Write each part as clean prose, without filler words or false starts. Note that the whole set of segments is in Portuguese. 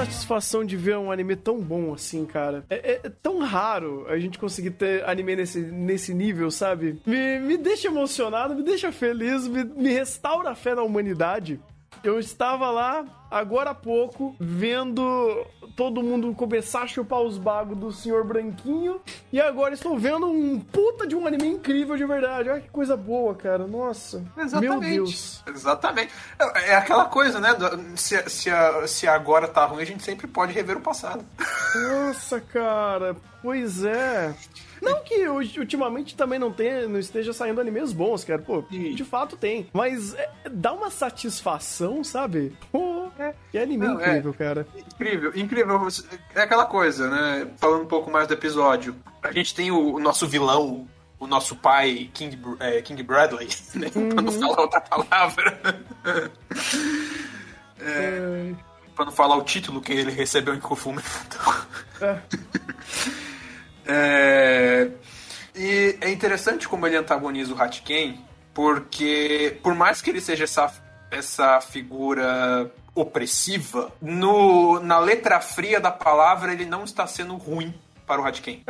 satisfação de ver um anime tão bom assim, cara. É tão raro a gente conseguir ter anime nesse nível, sabe? Me deixa emocionado, me deixa feliz, me restaura a fé na humanidade. Eu estava lá, agora há pouco, vendo todo mundo começar a chupar os bagos do Senhor Branquinho, e agora estou vendo um puta de um anime incrível de verdade. Olha que coisa boa, cara. Nossa. Exatamente. Meu Deus. Exatamente. É aquela coisa, né? Se agora tá ruim, a gente sempre pode rever o passado. Nossa, cara. Pois é. Não que ultimamente também não esteja saindo animes bons, cara. Pô, de fato tem. Mas dá uma satisfação, sabe? Pô, que anime incrível, cara. Incrível. É aquela coisa, né? Falando um pouco mais do episódio. A gente tem o nosso vilão, o nosso pai, King Bradley, né? Pra não falar outra palavra. Pra não falar o título que ele recebeu em Kufumeto. E é interessante como ele antagoniza o Hatiken, porque por mais que ele seja essa figura opressiva, na letra fria da palavra ele não está sendo ruim para o Hatiken.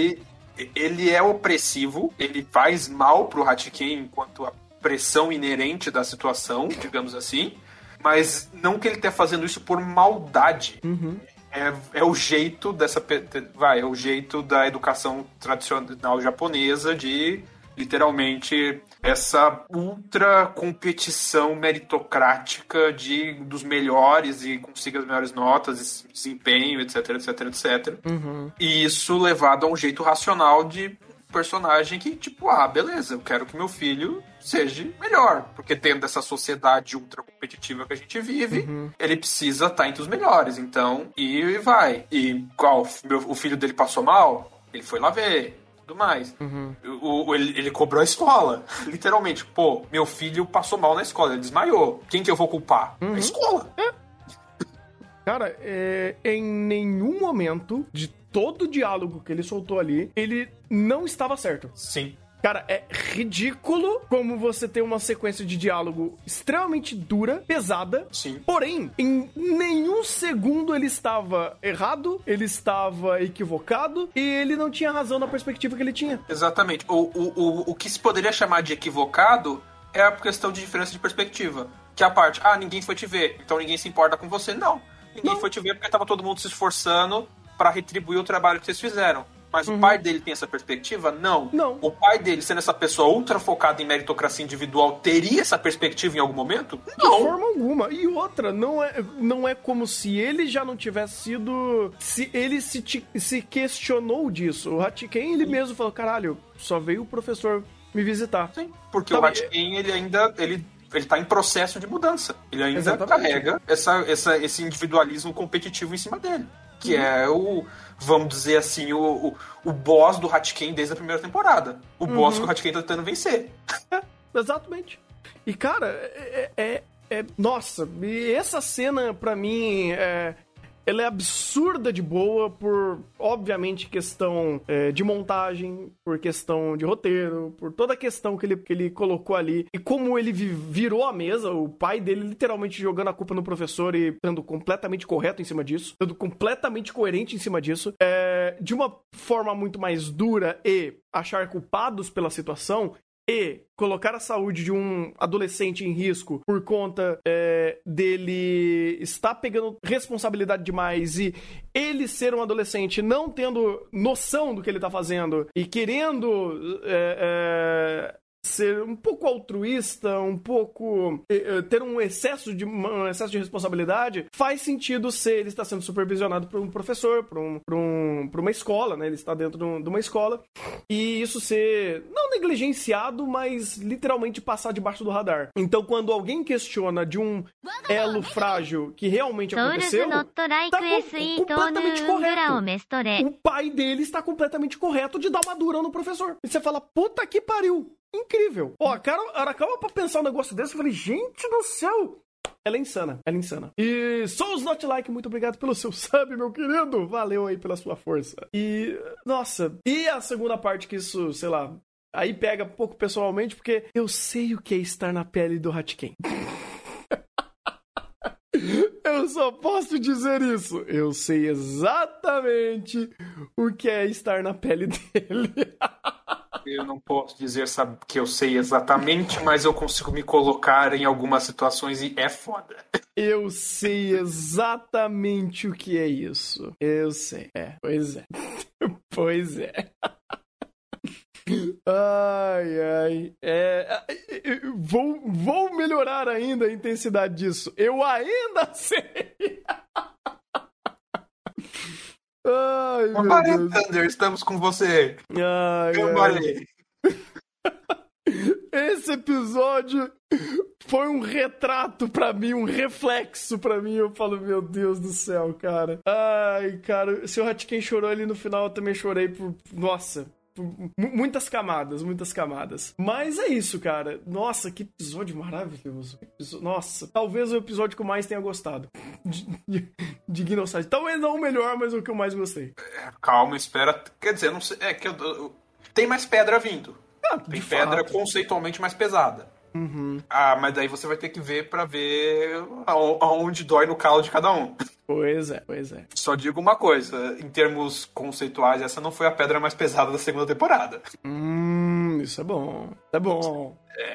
Ele é opressivo, ele faz mal pro Hatiken enquanto a pressão inerente da situação, digamos assim, mas não que ele esteja fazendo isso por maldade. É o jeito é o jeito da educação tradicional japonesa de, literalmente, essa ultra competição meritocrática dos melhores e consiga as melhores notas, desempenho, etc, etc, etc. E isso levado a um jeito racional de personagem que, tipo, beleza, eu quero que meu filho seja melhor, porque dentro dessa sociedade ultra competitiva que a gente vive, ele precisa estar entre os melhores, então, e vai. E o filho dele passou mal, ele foi lá ver, tudo mais. Ele cobrou a escola, literalmente. Pô, meu filho passou mal na escola, ele desmaiou. Quem que eu vou culpar? A escola. Cara, em nenhum momento de todo o diálogo que ele soltou ali, ele não estava certo. Sim. Cara, é ridículo como você tem uma sequência de diálogo extremamente dura, pesada. Sim. Porém, em nenhum segundo ele estava errado, ele estava equivocado e ele não tinha razão na perspectiva que ele tinha. Exatamente. O que se poderia chamar de equivocado é a questão de diferença de perspectiva. Que é a parte, ninguém foi te ver, então ninguém se importa com você. Não. Ninguém foi te ver porque estava todo mundo se esforçando para retribuir o trabalho que vocês fizeram. Mas o pai dele tem essa perspectiva? Não. O pai dele, sendo essa pessoa ultra focada em meritocracia individual, teria essa perspectiva em algum momento? Não. De forma alguma. E outra, não é como se ele já não tivesse sido... Se ele se questionou disso. O Hatiken, ele mesmo falou, caralho, só veio o professor me visitar. Sim, porque o Hatiken, ele tá em processo de mudança. Ele ainda carrega esse individualismo competitivo em cima dele. Que é vamos dizer assim, o boss do Hatiken desde a primeira temporada. O boss que o Hatiken tá tentando vencer. Exatamente. E, cara, nossa, essa cena, pra mim, ela é absurda de boa por, obviamente, questão de montagem, por questão de roteiro, por toda a questão que ele colocou ali. E como ele virou a mesa, o pai dele literalmente jogando a culpa no professor e estando completamente correto em cima disso, estando completamente coerente em cima disso, de uma forma muito mais dura e achar culpados pela situação, e colocar a saúde de um adolescente em risco por conta dele estar pegando responsabilidade demais e ele ser um adolescente não tendo noção do que ele tá fazendo e querendo ser um pouco altruísta, um pouco ter um excesso de responsabilidade, faz sentido ser ele está sendo supervisionado por um professor, por uma escola, né? Ele está dentro de uma escola e isso ser não negligenciado, mas literalmente passar debaixo do radar. Então, quando alguém questiona de um elo frágil que realmente aconteceu, tá completamente correto. O pai dele está completamente correto de dar uma dura no professor. E você fala, puta que pariu. Incrível. Ó, acaba pra pensar um negócio desse. Eu falei, gente do céu. Ela é insana. E Souls Not Like, muito obrigado pelo seu sub, meu querido. Valeu aí pela sua força. E, nossa. E a segunda parte que isso, sei lá, aí pega um pouco pessoalmente, porque eu sei o que é estar na pele do Hatiken. Eu só posso dizer isso. Eu sei exatamente o que é estar na pele dele. Eu não posso dizer que eu sei exatamente, mas eu consigo me colocar em algumas situações e é foda. Eu sei exatamente o que é isso. Eu sei. Pois é. Pois é. Ai. Vou melhorar ainda a intensidade disso. Eu ainda sei. Ai, meu Deus. Thunder, estamos com você. Ai. Esse episódio foi um retrato pra mim, um reflexo pra mim. Eu falo, meu Deus do céu, cara. Ai, cara, se o Hatken chorou ali no final, eu também chorei por... Nossa... Muitas camadas. Mas é isso, cara. Nossa, que episódio maravilhoso. Nossa, talvez o episódio que eu mais tenha gostado de Gnoside. Talvez não o melhor, mas o que eu mais gostei. Calma, espera. Quer dizer, não sei. Tem mais pedra vindo. Tem pedra conceitualmente mais pesada. Uhum. Mas daí você vai ter que ver pra ver aonde dói no calo de cada um. Pois é. Só digo uma coisa, em termos conceituais, essa não foi a pedra mais pesada da segunda temporada. Isso é bom. É bom.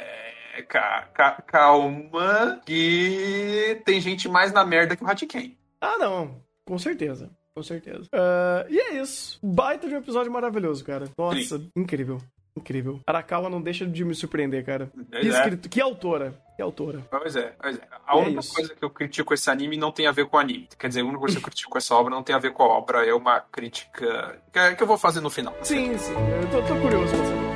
Calma, que tem gente mais na merda que o Hatken. Não. Com certeza. E é isso. Baita de um episódio maravilhoso, cara. Nossa, sim. Incrível. Arakawa não deixa de me surpreender, cara. Que autora. Pois é. A única coisa que eu critico esse anime não tem a ver com o anime. Quer dizer, a única coisa que eu critico essa obra não tem a ver com a obra. É uma crítica que eu vou fazer no final. Sim. Eu tô curioso pra saber.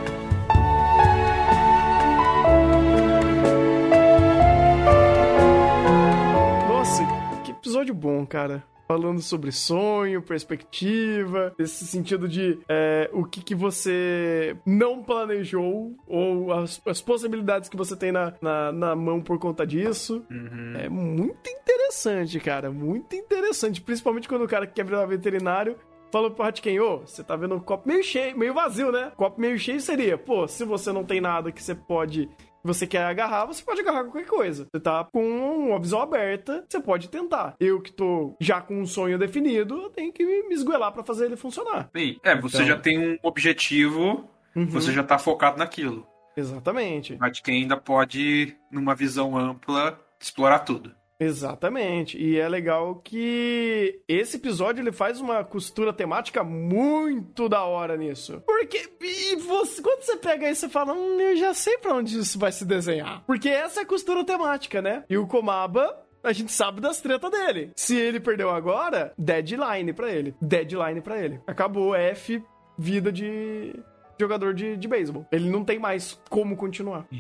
Nossa, que episódio bom, cara. Falando sobre sonho, perspectiva, esse sentido de o que você não planejou ou as possibilidades que você tem na mão por conta disso. Uhum. É muito interessante, cara. Muito interessante. Principalmente quando o cara que quer virar veterinário falou pro Hatken, você tá vendo o copo meio cheio, meio vazio, né? Copo meio cheio seria, se você não tem nada que você quer agarrar, você pode agarrar qualquer coisa. Você tá com uma visão aberta, você pode tentar. Eu que tô já com um sonho definido, eu tenho que me esgoelar pra fazer ele funcionar. Sim, você já tem um objetivo, você já tá focado naquilo. Exatamente. Mas quem ainda pode, numa visão ampla, explorar tudo. Exatamente. E é legal que esse episódio ele faz uma costura temática muito da hora nisso. Porque quando você pega aí, você fala, eu já sei pra onde isso vai se desenhar. Porque essa é a costura temática, né? E o Komaba, a gente sabe das tretas dele. Se ele perdeu agora, deadline pra ele. Acabou vida de jogador de beisebol. Ele não tem mais como continuar.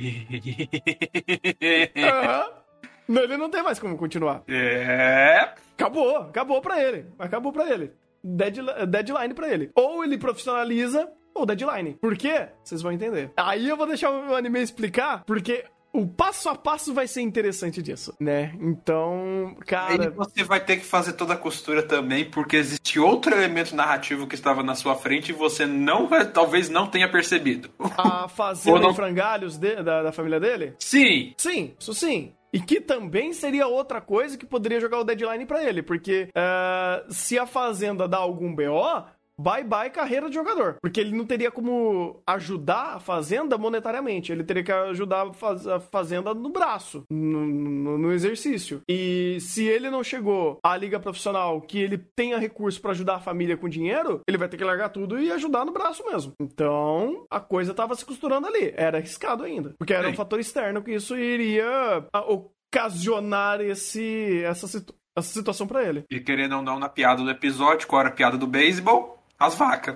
Ele não tem mais como continuar. Acabou pra ele. Deadline pra ele. Ou ele profissionaliza, ou deadline. Por quê? Vocês vão entender. Aí eu vou deixar o anime explicar, porque o passo a passo vai ser interessante disso, né? Então, cara... Aí você vai ter que fazer toda a costura também, porque existe outro elemento narrativo que estava na sua frente e você talvez não tenha percebido. A fazenda em frangalhos da família dele? Sim. Sim, isso sim. E que também seria outra coisa que poderia jogar o deadline pra ele, porque se a fazenda dá algum BO, bye carreira de jogador. Porque ele não teria como ajudar a fazenda monetariamente, ele teria que ajudar a fazenda no braço, no exercício. E se ele não chegou à liga profissional que ele tenha recurso pra ajudar a família com dinheiro, ele vai ter que largar tudo e ajudar no braço mesmo. Então, a coisa tava se costurando ali. Era arriscado ainda, porque era um fator externo que isso iria ocasionar essa situação pra ele. E querendo ou não, na piada do episódio, qual era a piada do beisebol? As vacas.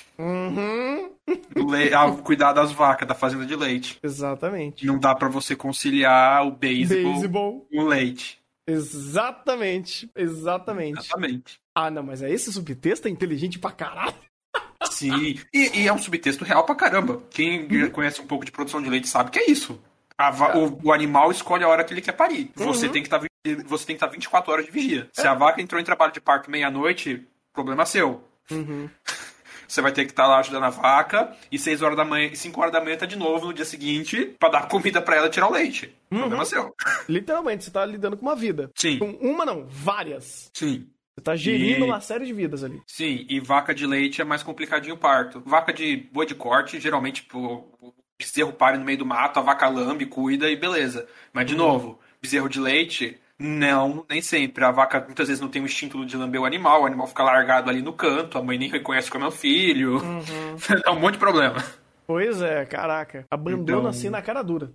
Cuidar das vacas, da fazenda de leite. Exatamente. Não dá pra você conciliar o beisebol com o leite. Exatamente. Não, mas esse subtexto é inteligente pra caralho. Sim, e é um subtexto real pra caramba. Quem conhece um pouco de produção de leite sabe que é isso. O animal escolhe a hora que ele quer parir. Você tem que estar 24 horas de vigia. Se a vaca entrou em trabalho de parto meia-noite, problema seu. você vai ter que estar lá ajudando a vaca, e 6 horas da manhã, 5 horas da manhã tá de novo no dia seguinte pra dar comida pra ela e tirar o leite. Problema seu. Literalmente, você tá lidando com uma vida. Sim. Com uma não, várias. Sim. Você tá gerindo uma série de vidas ali. Sim, e vaca de leite é mais complicadinho o parto. Vaca de boi de corte, geralmente, o bezerro pare no meio do mato, a vaca lambe, cuida e beleza. Mas, de novo, bezerro de leite, não, nem sempre. A vaca muitas vezes não tem o instinto de lamber o animal fica largado ali no canto, a mãe nem reconhece como é o filho. Dá um monte de problema. Pois é, caraca. Abandona assim na cara dura.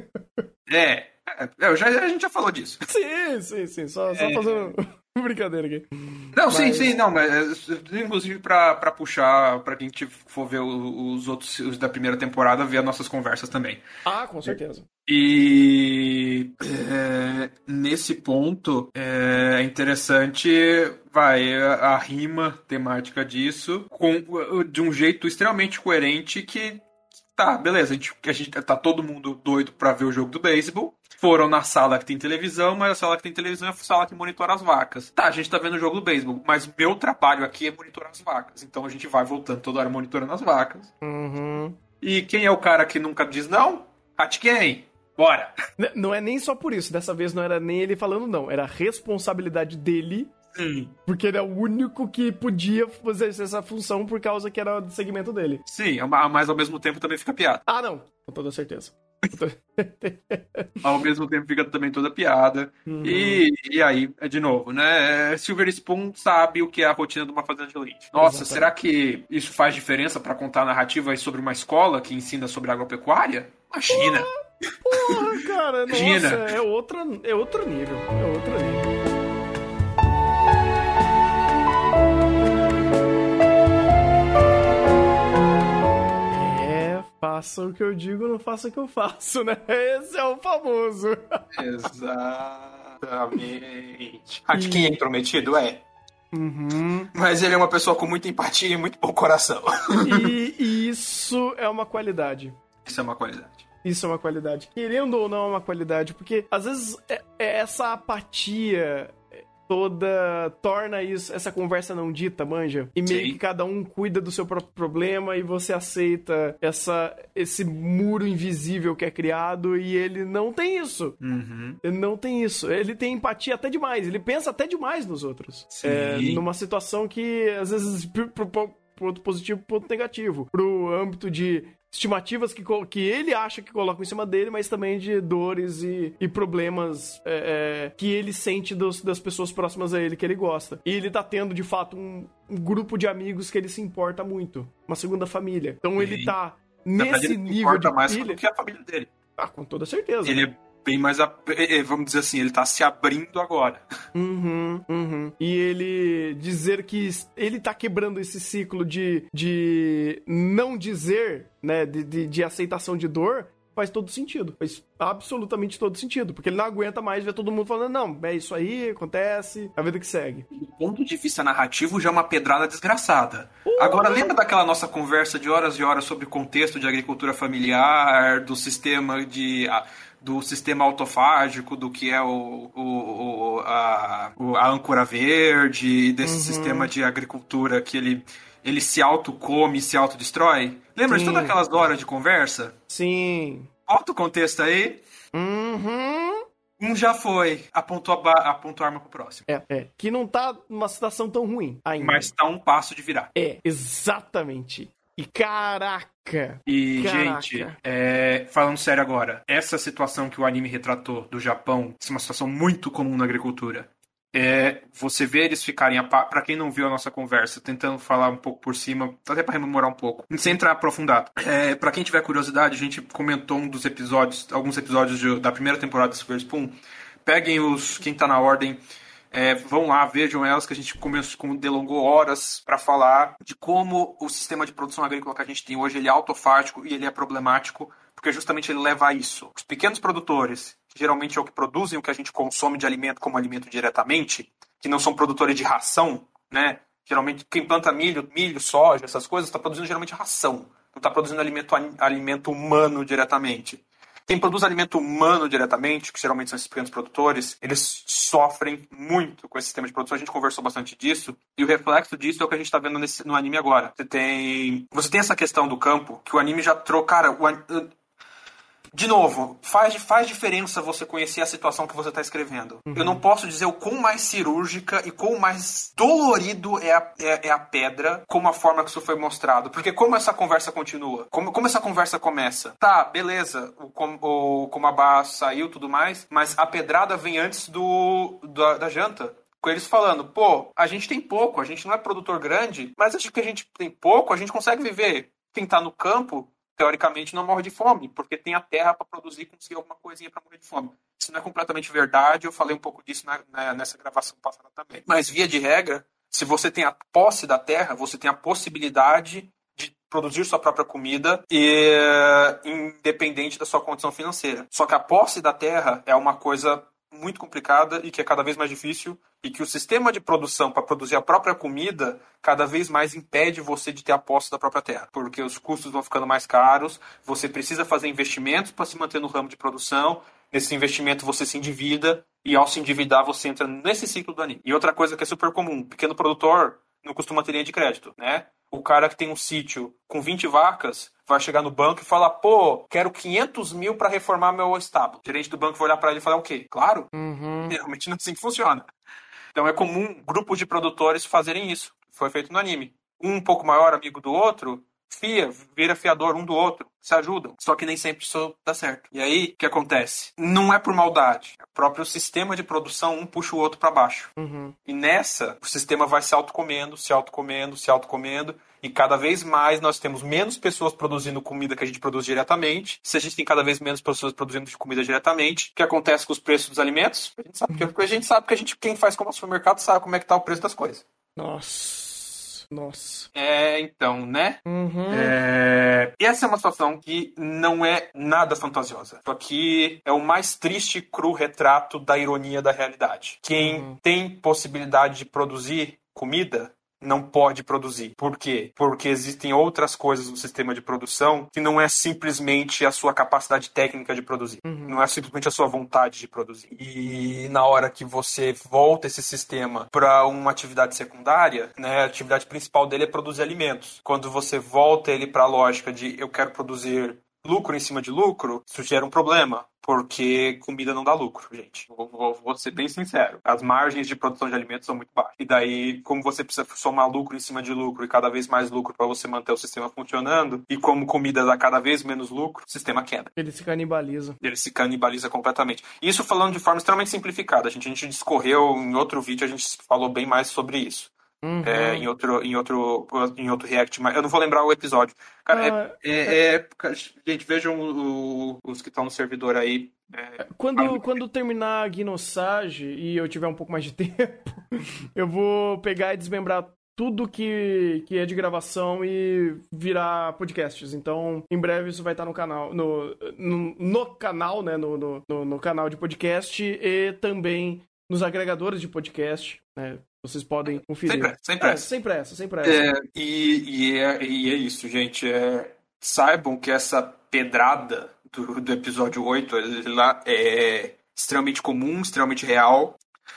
A gente já falou disso. Sim. Só fazendo brincadeira aqui. Não, sim, não, mas inclusive pra puxar, pra quem for ver os outros os da primeira temporada, ver as nossas conversas também. Ah, com certeza. E nesse ponto é interessante, a rima temática disso de um jeito extremamente coerente que tá, beleza, a gente tá todo mundo doido pra ver o jogo do beisebol. Foram na sala que tem televisão, mas a sala que tem televisão é a sala que monitora as vacas. Tá, a gente tá vendo o jogo do beisebol, mas o meu trabalho aqui é monitorar as vacas. Então a gente vai voltando toda hora monitorando as vacas. E quem é o cara que nunca diz não? Hatken, bora! Não é nem só por isso, dessa vez não era nem ele falando não, era a responsabilidade dele. Sim. Porque ele é o único que podia fazer essa função por causa que era do segmento dele. Sim, mas ao mesmo tempo também fica piada. Ah, não, com toda certeza. Ao mesmo tempo fica também toda piada. E aí, de novo, né? Silver Spoon sabe o que é a rotina de uma fazenda de leite. Nossa, será que isso faz diferença pra contar narrativas sobre uma escola que ensina sobre agropecuária? Imagina! Porra, cara, Imagina. Nossa, é outro nível. É outro nível. Faça o que eu digo, não faça o que eu faço, né? Esse é o famoso. Exatamente. Hatken é intrometido? É. Mas ele é uma pessoa com muita empatia e muito bom coração. E isso é uma qualidade. Isso é uma qualidade. Isso é uma qualidade. Querendo ou não, é uma qualidade. Porque, às vezes, essa apatia toda torna essa conversa não dita, manja? E meio que cada um cuida do seu próprio problema e você aceita esse muro invisível que é criado e ele não tem isso. Ele não tem isso. Ele tem empatia até demais. Ele pensa até demais nos outros. Numa situação que, às vezes, pro ponto positivo, ponto negativo. Pro âmbito de estimativas que ele acha que colocam em cima dele, mas também de dores e problemas que ele sente das pessoas próximas a ele, que ele gosta. E ele tá tendo, de fato, um grupo de amigos que ele se importa muito. Uma segunda família. Então ele tá nesse nível de mais do que a família dele. Ah, com toda certeza. Ele é bem mais, vamos dizer assim, ele tá se abrindo agora. E ele dizer que ele tá quebrando esse ciclo de não dizer, né, de aceitação de dor, faz todo sentido. Faz absolutamente todo sentido. Porque ele não aguenta mais ver todo mundo falando, não, é isso aí, acontece, a vida que segue. Do ponto de vista narrativo, já é uma pedrada desgraçada. Agora, lembra daquela nossa conversa de horas e horas sobre o contexto de agricultura familiar, do sistema autofágico, do que é a âncora verde, desse sistema de agricultura que ele se autocome e se autodestrói? Lembra de todas aquelas horas de conversa? Sim. Bota o contexto aí. Já foi. Apontou a arma pro próximo. Que não tá numa situação tão ruim ainda. Mas tá um passo de virar. Exatamente. E caraca! Gente, falando sério agora, essa situação que o anime retratou do Japão, é uma situação muito comum na agricultura. Você vê eles ficarem, pra quem não viu a nossa conversa, tentando falar um pouco por cima, até pra rememorar um pouco, sem entrar aprofundado. Pra quem tiver curiosidade, a gente comentou alguns episódios da primeira temporada do Silver Spoon. Peguem quem tá na ordem. Vão lá, vejam elas, que a gente delongou horas para falar de como o sistema de produção agrícola que a gente tem hoje ele é autofágico e ele é problemático, porque justamente ele leva a isso. Os pequenos produtores, que geralmente é o que produzem o que a gente consome de alimento como alimento diretamente, que não são produtores de ração, né? Geralmente quem planta milho, soja, essas coisas, está produzindo geralmente ração, não está produzindo alimento humano diretamente. Quem produz alimento humano diretamente, que geralmente são esses pequenos produtores, eles sofrem muito com esse sistema de produção. A gente conversou bastante disso, e o reflexo disso é o que a gente está vendo no anime agora. Você tem essa questão do campo, que o anime já trouxe... Cara, de novo, faz diferença você conhecer a situação que você está escrevendo. Eu não posso dizer o quão mais cirúrgica e quão mais dolorido é a pedra, como a forma que isso foi mostrado. Porque como essa conversa continua? Como essa conversa começa? Tá, beleza, o Komaba saiu e tudo mais, mas a pedrada vem antes da janta. Com eles falando, pô, a gente tem pouco, a gente não é produtor grande, mas acho que a gente tem pouco, a gente consegue viver. Quem tá no campo, teoricamente, não morre de fome, porque tem a terra para produzir e conseguir alguma coisinha para morrer de fome. Isso não é completamente verdade, eu falei um pouco disso nessa gravação passada também. Mas, via de regra, se você tem a posse da terra, você tem a possibilidade de produzir sua própria comida, independente da sua condição financeira. Só que a posse da terra é uma coisa muito complicada e que é cada vez mais difícil, e que o sistema de produção para produzir a própria comida cada vez mais impede você de ter a posse da própria terra, porque os custos vão ficando mais caros, você precisa fazer investimentos para se manter no ramo de produção, nesse investimento você se endivida, e ao se endividar você entra nesse ciclo do anime. E outra coisa que é super comum, pequeno produtor não costuma ter linha de crédito, né? O cara que tem um sítio com 20 vacas vai chegar no banco e falar, pô, quero 500 mil para reformar meu estábulo. O gerente do banco vai olhar para ele e falar o quê? Claro, realmente não é assim que funciona. Então é comum grupos de produtores fazerem isso. Foi feito no anime. Um pouco maior, amigo do outro, vira fiador um do outro, se ajudam. Só que nem sempre isso dá certo. E aí, o que acontece? Não é por maldade. O próprio sistema de produção, um puxa o outro para baixo. E nessa, o sistema vai se autocomendo, e cada vez mais nós temos menos pessoas produzindo comida que a gente produz diretamente. Se a gente tem cada vez menos pessoas produzindo comida diretamente, o que acontece com os preços dos alimentos? A gente sabe, porque a gente sabe que quem faz como supermercado sabe como é que tá o preço das coisas. Nossa. Então, né? Essa é uma situação que não é nada fantasiosa. Só que é o mais triste e cru retrato da ironia da realidade. Quem tem possibilidade de produzir comida não pode produzir. Por quê? Porque existem outras coisas no sistema de produção que não é simplesmente a sua capacidade técnica de produzir. Não é simplesmente a sua vontade de produzir. E na hora que você volta esse sistema para uma atividade secundária, né, a atividade principal dele é produzir alimentos. Quando você volta ele para a lógica de eu quero produzir lucro em cima de lucro, isso gera um problema. Porque comida não dá lucro, gente. Vou ser bem sincero. As margens de produção de alimentos são muito baixas. E daí, como você precisa somar lucro em cima de lucro e cada vez mais lucro para você manter o sistema funcionando, e como comida dá cada vez menos lucro, o sistema quebra. Ele se canibaliza. Ele se canibaliza completamente. Isso falando de forma extremamente simplificada. A gente discorreu em outro vídeo, a gente falou bem mais sobre isso. Em outro react, mas eu não vou lembrar o episódio. Cara, gente, vejam os que estão no servidor aí. Quando terminar a Gnossage e eu tiver um pouco mais de tempo, eu vou pegar e desmembrar tudo que é de gravação e virar podcasts. Então, em breve isso vai estar no canal, no canal, né, no canal de podcast e também nos agregadores de podcast, né? Vocês podem conferir. Sem pressa. Sem pressa. E é isso, gente. Saibam que essa pedrada do episódio 8 ela é extremamente comum, extremamente real.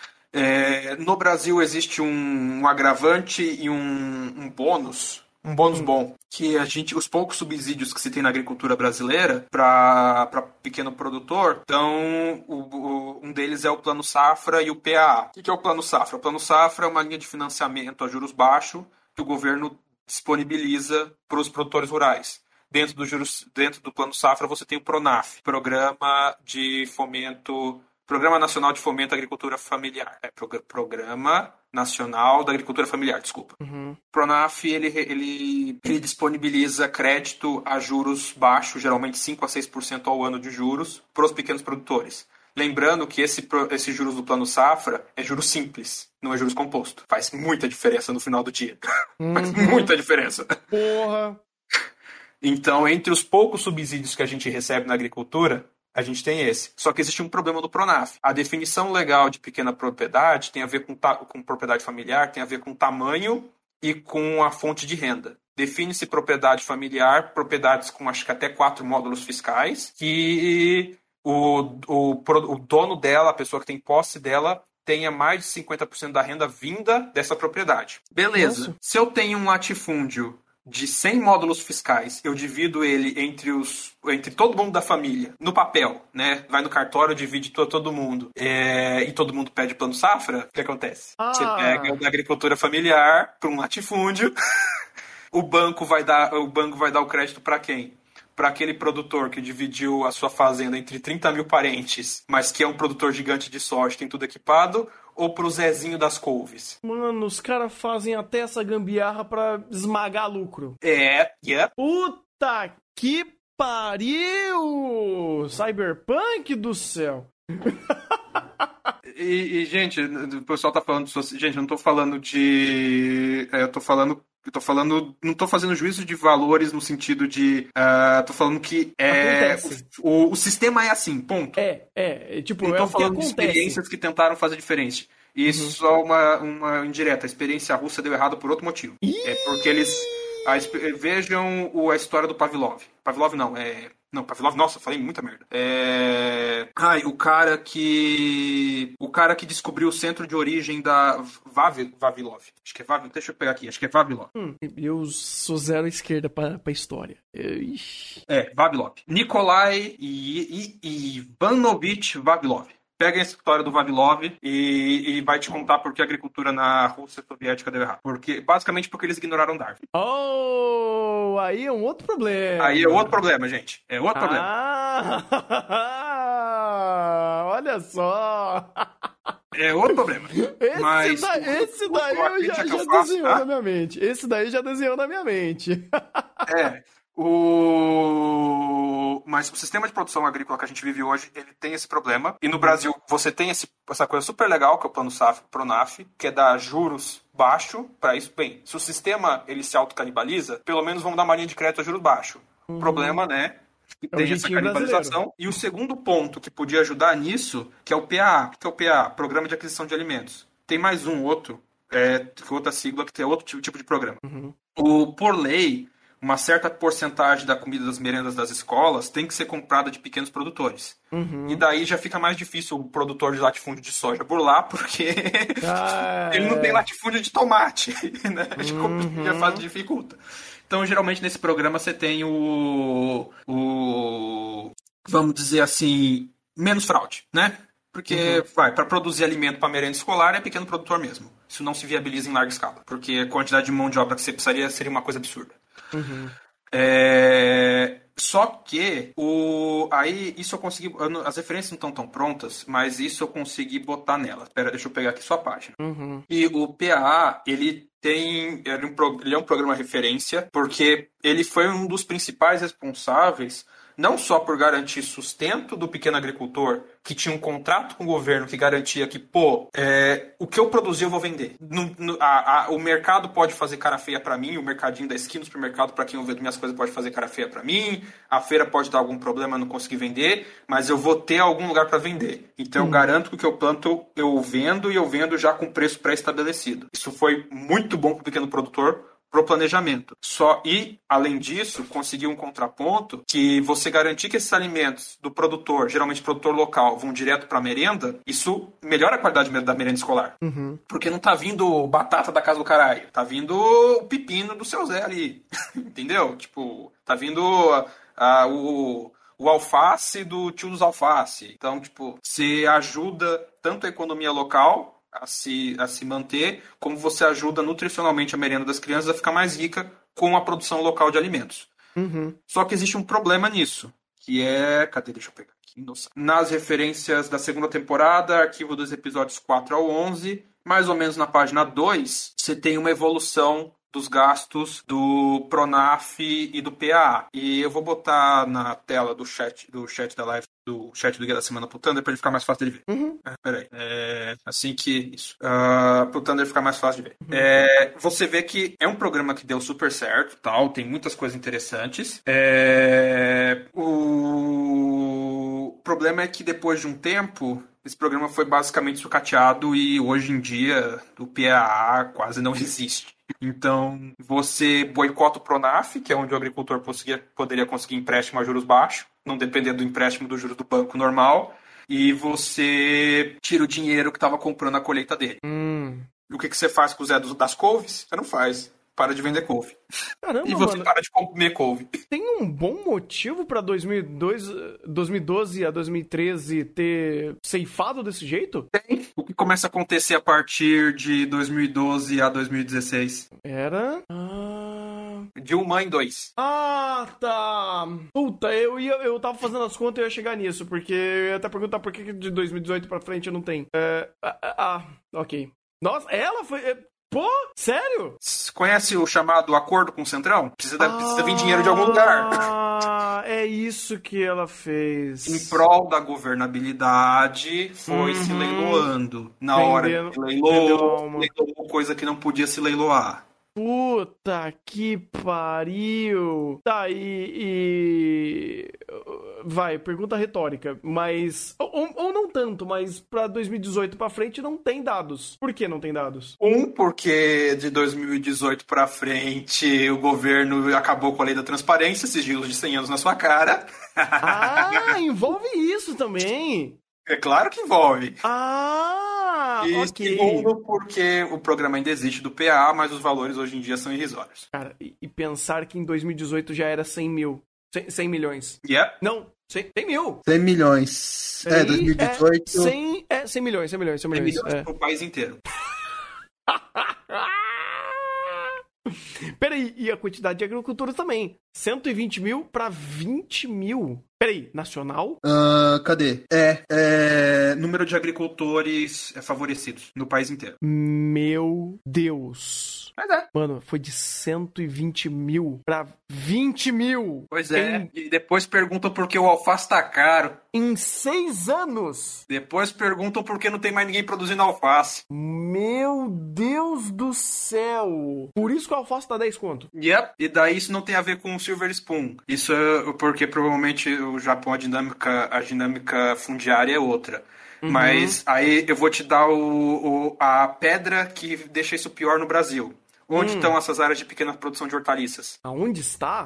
No Brasil existe um agravante e um bônus. Um bônus bom, que os poucos subsídios que se tem na agricultura brasileira para pequeno produtor, então um deles é o Plano Safra e o PAA. O que é o Plano Safra? O Plano Safra é uma linha de financiamento a juros baixos que o governo disponibiliza para os produtores rurais. Dentro do Plano Safra você tem o PRONAF, Programa Nacional de Fomento à Agricultura Familiar. Programa Nacional da Agricultura Familiar, desculpa. O PRONAF, ele disponibiliza crédito a juros baixos, geralmente 5 a 6% ao ano de juros, para os pequenos produtores. Lembrando que esse juros do Plano Safra é juros simples, não é juros composto. Faz muita diferença no final do dia. Faz muita diferença. Porra! Então, entre os poucos subsídios que a gente recebe na agricultura, a gente tem esse. Só que existe um problema do PRONAF. A definição legal de pequena propriedade tem a ver com propriedade familiar, tem a ver com tamanho e com a fonte de renda. Define-se propriedade familiar, propriedades com acho que até 4 módulos fiscais, que o dono dela, a pessoa que tem posse dela, tenha mais de 50% da renda vinda dessa propriedade. Beleza. Nossa. Se eu tenho um latifúndio de 100 módulos fiscais, eu divido ele entre todo mundo da família, no papel, né? Vai no cartório, divide todo mundo. E todo mundo pede plano safra, o que acontece? Você pega o da agricultura familiar para um latifúndio, o banco vai dar o crédito para quem? Para aquele produtor que dividiu a sua fazenda entre 30 mil parentes, mas que é um produtor gigante de soja, tem tudo equipado, ou pro Zezinho das couves? Mano, os caras fazem até essa gambiarra pra esmagar lucro. Puta que pariu! Cyberpunk do céu! Gente, o pessoal tá falando... Gente, eu não tô falando de... não tô fazendo juízo de valores no sentido de... tô falando que o sistema é assim, ponto. Tipo, não tô falando de acontece. experiências que tentaram fazer diferente. Isso só uma indireta. A experiência russa deu errado por outro motivo. É porque eles... Vejam a história do Pavlov. Pavlov não, Não, Pavlov, nossa, falei muita merda. O cara que descobriu o centro de origem da Vavilov. Acho que é Vavilov. Deixa eu pegar aqui, acho que é Vavilov. Eu sou zero esquerda pra história. Vavilov. Nikolai Ivanovich Vavilov. Pega a história do Vavilov e vai te contar por que a agricultura na Rússia soviética deu errado. Basicamente porque eles ignoraram Darwin. Aí é um outro problema. Aí é outro problema, gente. É outro problema. Olha só. É outro problema. Esse daí eu já desenhou na minha mente. Esse daí já desenhou na minha mente. Mas o sistema de produção agrícola que a gente vive hoje, ele tem esse problema. E no Brasil, você tem essa coisa super legal, que é o Plano Safra, Pronaf, que é dar juros baixo para isso. Bem, se o sistema ele se autocanibaliza, pelo menos vamos dar uma linha de crédito a juros baixo. O problema, né? Que tem essa canibalização. Brasileiro. E o segundo ponto que podia ajudar nisso, que é o PAA. O que é o PAA? Programa de Aquisição de Alimentos. Tem mais outra sigla, que tem outro tipo de programa. Por lei, uma certa porcentagem da comida das merendas das escolas tem que ser comprada de pequenos produtores. E daí já fica mais difícil o produtor de latifúndio de soja burlar, porque ele não tem latifúndio de tomate. Né? Já dificulta. Então, geralmente, nesse programa você tem vamos dizer assim, menos fraude, né? Porque, para produzir alimento para merenda escolar é pequeno produtor mesmo. Isso não se viabiliza em larga escala, porque a quantidade de mão de obra que você precisaria seria uma coisa absurda. Só que aí isso eu consegui. As referências não estão tão prontas, mas isso eu consegui botar nela. Espera, deixa eu pegar aqui sua página. E o PAA, ele é um programa referência, porque ele foi um dos principais responsáveis, não só por garantir sustento do pequeno agricultor, que tinha um contrato com o governo que garantia que, o que eu produzir eu vou vender. O mercado pode fazer cara feia pra mim, o mercadinho da esquina do supermercado, pra quem eu vendo minhas coisas, pode fazer cara feia pra mim, a feira pode dar algum problema, eu não conseguir vender, mas eu vou ter algum lugar pra vender. Então eu garanto que o que eu planto, eu vendo, e eu vendo já com preço pré-estabelecido. Isso foi muito bom pro pequeno produtor, pro planejamento. E, além disso, conseguir um contraponto que você garantir que esses alimentos do produtor, geralmente produtor local, vão direto para a merenda, isso melhora a qualidade da merenda escolar. Porque não tá vindo batata da casa do caralho, tá vindo o pepino do seu Zé ali. Entendeu? Tipo, tá vindo o alface do tio dos alface. Então, tipo, você ajuda tanto a economia local a se manter, como você ajuda nutricionalmente a merenda das crianças a ficar mais rica com a produção local de alimentos. Só que existe um problema nisso, que é... Cadê? Deixa eu pegar aqui. Nas referências da segunda temporada, arquivo dos episódios 4 ao 11, mais ou menos na página 2, você tem uma evolução dos gastos do Pronaf e do PAA. E eu vou botar na tela do chat da live, do chat do Guia da Semana pro Thunder, pra ele ficar mais fácil de ver. Peraí. Assim que... Isso. Pro Thunder ficar mais fácil de ver. Você vê que é um programa que deu super certo, tal, tem muitas coisas interessantes. O problema é que depois de um tempo, esse programa foi basicamente sucateado e hoje em dia o PAA quase não existe. Então, você boicota o Pronaf, que é onde o agricultor poderia conseguir empréstimo a juros baixos, não dependendo do empréstimo do juros do banco normal, e você tira o dinheiro que estava comprando a colheita dele. E o que você faz com o Zé das couves? Você não faz. Para de vender couve. Caramba, e você mano, para de comer couve. tem um bom motivo pra 2012 a 2013 ter ceifado desse jeito? Tem. O que começa a acontecer a partir de 2012 a 2016? Era... Dilma em 2. Ah, tá. Puta, eu tava fazendo as contas e eu ia chegar nisso, porque eu ia até perguntar por que de 2018 pra frente não tem. Ok. Nossa, ela foi... Pô, sério? Conhece o chamado acordo com o Centrão? Precisa vir dinheiro de algum lugar. Ah, é isso que ela fez. Em prol da governabilidade, foi se leiloando. Na hora que leiloou coisa que não podia se leiloar. Puta que pariu. Tá, vai, pergunta retórica, mas... Ou não tanto, mas pra 2018 pra frente não tem dados. Por que não tem dados? Porque de 2018 pra frente o governo acabou com a lei da transparência, sigilos de 100 anos na sua cara. Ah, envolve isso também. É claro que envolve. E ok. Segundo, porque o programa ainda existe do PA, mas os valores hoje em dia são irrisórios. Cara, e pensar que em 2018 já era 100 milhões. Yeah. Não, 100 mil. 100 milhões. 2018... 100 milhões. 100 milhões pro país inteiro. Peraí, e a quantidade de agricultores também. 120 mil pra 20 mil. Peraí, nacional? Cadê? Número de agricultores favorecidos no país inteiro. Meu Deus. Mas é. Mano, foi de 120 mil pra 20 mil. Pois é. E depois perguntam por que o alface tá caro. Em 6 anos. Depois perguntam por que não tem mais ninguém produzindo alface. Meu Deus do céu. Por isso que o alface tá 10 conto. Yep. E daí isso não tem a ver com o Silver Spoon. Isso é porque provavelmente o Japão, a dinâmica fundiária é outra. Mas aí eu vou te dar a pedra que deixa isso pior no Brasil. Onde estão essas áreas de pequena produção de hortaliças? Aonde está?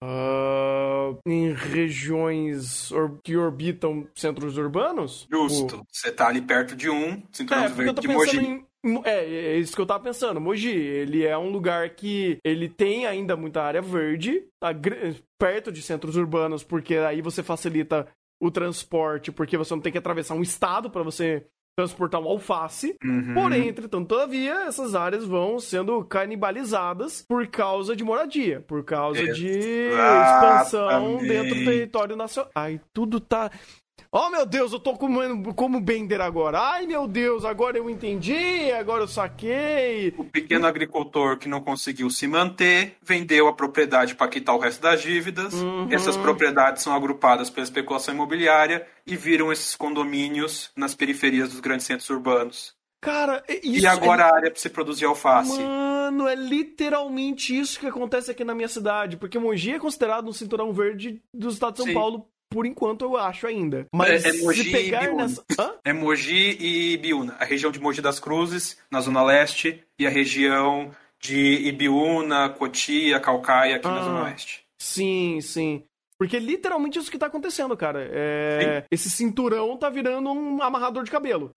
Em regiões que orbitam centros urbanos? Justo. Você tá ali perto de cinturão verde de Mogi. É isso que eu tava pensando. Mogi, ele é um lugar que ele tem ainda muita área verde, tá perto de centros urbanos, porque aí você facilita o transporte, porque você não tem que atravessar um estado para você transportar um alface. Porém, entretanto, todavia, essas áreas vão sendo canibalizadas por causa de moradia, por causa de expansão dentro do território nacional. Ai, tudo tá... Oh, meu Deus, eu tô comendo como Bender agora. Ai, meu Deus, agora eu entendi, agora eu saquei. O pequeno agricultor que não conseguiu se manter, vendeu a propriedade para quitar o resto das dívidas. Essas propriedades são agrupadas pela especulação imobiliária e viram esses condomínios nas periferias dos grandes centros urbanos. Cara, isso e agora a área para se produzir alface. Mano, é literalmente isso que acontece aqui na minha cidade, porque Mogi é considerado um cinturão verde do estado de São Paulo. Por enquanto, eu acho ainda. Mas Mogi se pegar nessa... É Mogi e Ibiúna. A região de Mogi das Cruzes, na Zona Leste, e a região de Ibiúna, Cotia, Caucaia, aqui na Zona Oeste. Sim. Porque é literalmente isso que tá acontecendo, cara. Esse cinturão tá virando um amarrador de cabelo.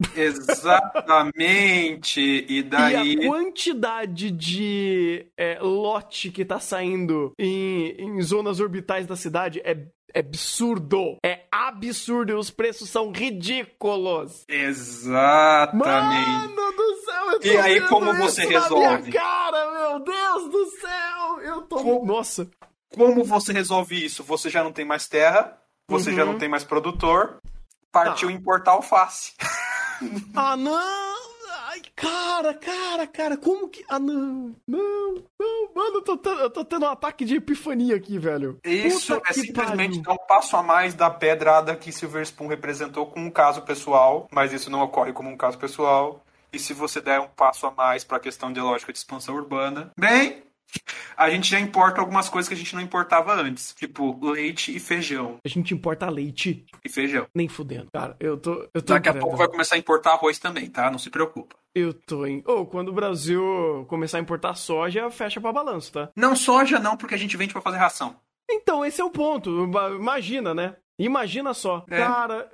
Exatamente. E daí... E a quantidade de lote que tá saindo em zonas orbitais da cidade é absurdo. É absurdo. E os preços são ridículos. Exatamente. Mano do céu, eu tô E aí, vendo como isso você na resolve? minha cara, meu Deus do céu. Eu tô... Nossa. Como você resolve isso? Você já não tem mais terra, você já não tem mais produtor, partiu importar alface. Ah, não! Ai, cara, como que... Ah, não, mano, eu tô tendo um ataque de epifania aqui, velho. Isso é simplesmente dar um passo a mais da pedrada que Silver Spoon representou com um caso pessoal, mas isso não ocorre como um caso pessoal. E se você der um passo a mais pra questão de lógica de expansão urbana, bem... a gente já importa algumas coisas que a gente não importava antes. Tipo, leite e feijão. A gente importa leite E feijão. nem fudendo. Cara, eu tô Daqui a pouco vai começar a importar arroz também, tá? Não se preocupa. Eu tô em... quando o Brasil começar a importar soja, fecha pra balanço, tá? Não soja não, porque a gente vende pra fazer ração. Então, esse é o ponto. Imagina, né? Imagina só. É. Cara,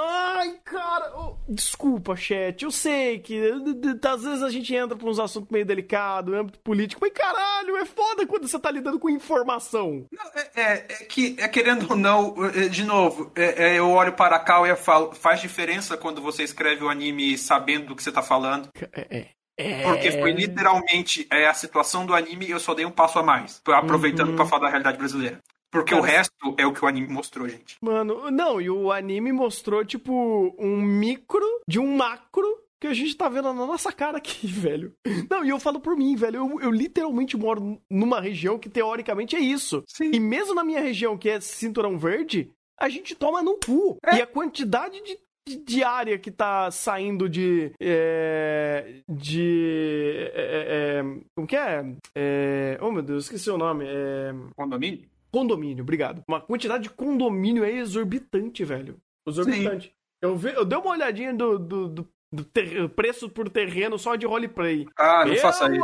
desculpa, chat. Eu sei que às vezes a gente entra pra uns assuntos meio delicados, âmbito político, mas caralho, é foda quando você tá lidando com informação. Querendo ou não, de novo, eu olho para cá e eu falo, faz diferença quando você escreve o anime sabendo do que você tá falando? Porque foi literalmente a situação do anime e eu só dei um passo a mais, aproveitando pra falar da realidade brasileira. Porque o resto é o que o anime mostrou, gente. Mano, não, e o anime mostrou, tipo, um micro de um macro que a gente tá vendo na nossa cara aqui, velho. Não, e eu falo por mim, velho, eu literalmente moro numa região que teoricamente é isso. Sim. E mesmo na minha região, que é cinturão verde, a gente toma no cu. E a quantidade de área que tá saindo como que é? Oh, meu Deus, esqueci o nome. Condomínio? Condomínio, obrigado. Uma quantidade de condomínio é exorbitante, velho. Exorbitante. Sim. Eu dei uma olhadinha do preço por terreno só de roleplay. Não faça isso. Meu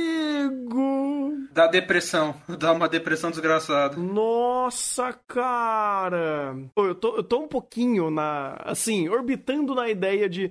amigo! Dá depressão. Dá uma depressão desgraçada. Nossa, cara! Pô, eu tô um pouquinho orbitando na ideia de...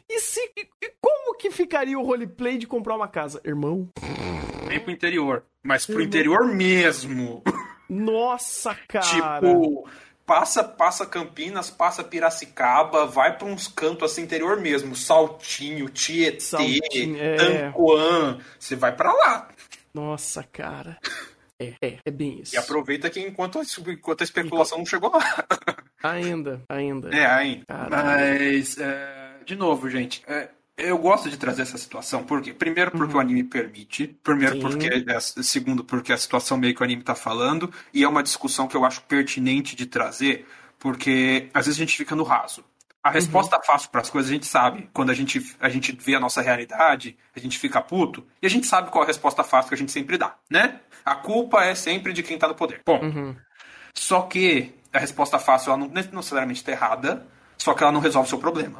Como que ficaria o roleplay de comprar uma casa? Irmão? Vem pro interior. Mas pro interior mesmo. Nossa, cara! Tipo, passa Campinas, passa Piracicaba, vai pra uns cantos assim, interior mesmo. Saltinho, Tietê, Tancoã. Você vai pra lá. Nossa, cara. É bem isso. E aproveita que enquanto a especulação não chegou lá. Ainda. Ainda. Caralho. Mas, de novo, gente, eu gosto de trazer essa situação. Por quê? Primeiro, porque o anime permite. Primeiro, segundo, porque a situação meio que o anime tá falando. E é uma discussão que eu acho pertinente de trazer, porque às vezes a gente fica no raso. A resposta fácil para as coisas a gente sabe. Quando a gente vê a nossa realidade, a gente fica puto, e a gente sabe qual é a resposta fácil que a gente sempre dá, né? A culpa é sempre de quem tá no poder. Bom, só que a resposta fácil ela não necessariamente está errada, só que ela não resolve o seu problema.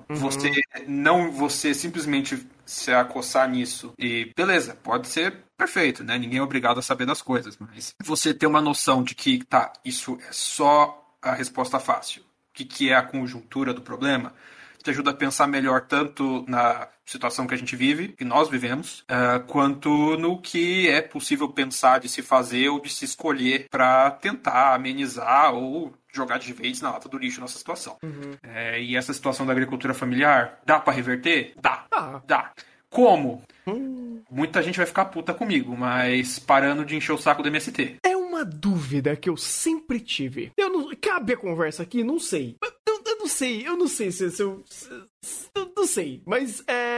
Você simplesmente se acossar nisso e beleza, pode ser perfeito, né? Ninguém é obrigado a saber das coisas, mas você ter uma noção de que isso é só a resposta fácil. O que é a conjuntura do problema, te ajuda a pensar melhor tanto na situação que a gente vive, que nós vivemos, quanto no que é possível pensar de se fazer ou de se escolher para tentar amenizar ou jogar de vez na lata do lixo nossa situação. E essa situação da agricultura familiar, dá para reverter? Dá. Como? Muita gente vai ficar puta comigo, mas parando de encher o saco do MST. É uma dúvida que eu sempre tive. Cabe a conversa aqui? Não sei. Eu não sei se eu... Não sei, mas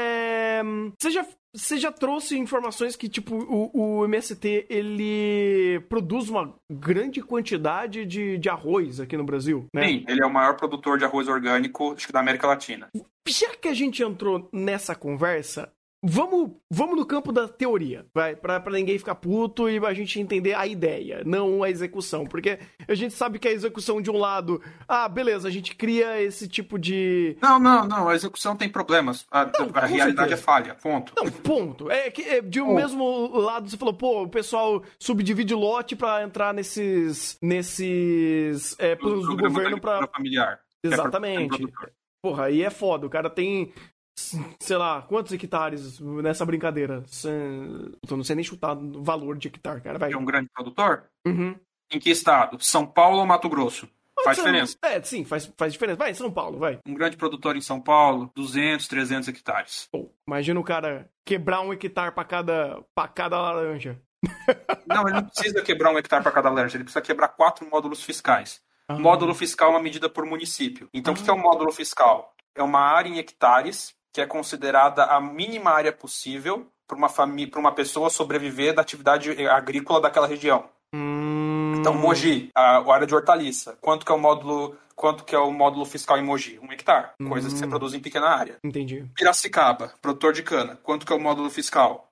você já trouxe informações que, tipo, o MST, ele produz uma grande quantidade de arroz aqui no Brasil, né? Sim, ele é o maior produtor de arroz orgânico, acho que da América Latina. Já que a gente entrou nessa conversa, vamos no campo da teoria, vai, pra ninguém ficar puto e a gente entender a ideia, não a execução, porque a gente sabe que a execução de um lado, beleza, a gente cria esse tipo de... Não, a execução tem problemas, a realidade é falha, ponto. Não, ponto, é que de um mesmo lado você falou, o pessoal subdivide lote pra entrar nesses planos do governo pra... familiar. Exatamente. Porra, aí é foda, o cara tem... sei lá, quantos hectares nessa brincadeira? Eu não sei nem chutar o valor de hectare, cara. Vai. É um grande produtor? Em que estado? São Paulo ou Mato Grosso? Faz diferença? Sim, faz diferença. Vai, São Paulo, vai. Um grande produtor em São Paulo, 200, 300 hectares. Imagina o cara quebrar 1 hectare pra cada laranja. Não, ele não precisa quebrar 1 hectare pra cada laranja, ele precisa quebrar 4 módulos fiscais. Módulo fiscal é uma medida por município. Então, o que é um módulo fiscal? É uma área em hectares que é considerada a mínima área possível para uma pessoa sobreviver da atividade agrícola daquela região. Então, Mogi, a área de hortaliça. Quanto que é o módulo fiscal em Mogi? 1 hectare. Coisas que você produz em pequena área. Entendi. Piracicaba, produtor de cana. Quanto que é o módulo fiscal?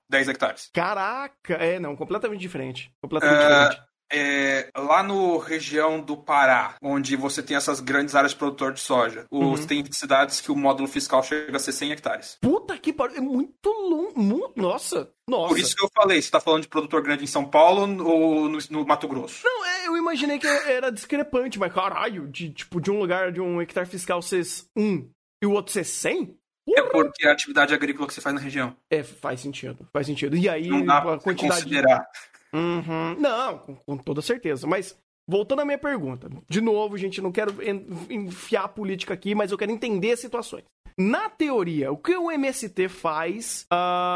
10 hectares. Caraca! Não, completamente diferente. Completamente diferente. Lá no região do Pará, onde você tem essas grandes áreas de produtor de soja, tem cidades que o módulo fiscal chega a ser 100 hectares. Puta que pariu, é muito longo. Nossa. Por isso que eu falei, você tá falando de produtor grande em São Paulo ou no Mato Grosso? Não, eu imaginei que era discrepante, mas caralho, de um lugar de um hectare fiscal ser 1 e o outro ser 100? É porque é a atividade agrícola que você faz na região. Faz sentido. E aí, não dá a quantidade... considerar. Não, com toda certeza. Mas, voltando à minha pergunta. De novo, gente, não quero enfiar a política aqui, mas eu quero entender as situações. Na teoria, o que o MST faz...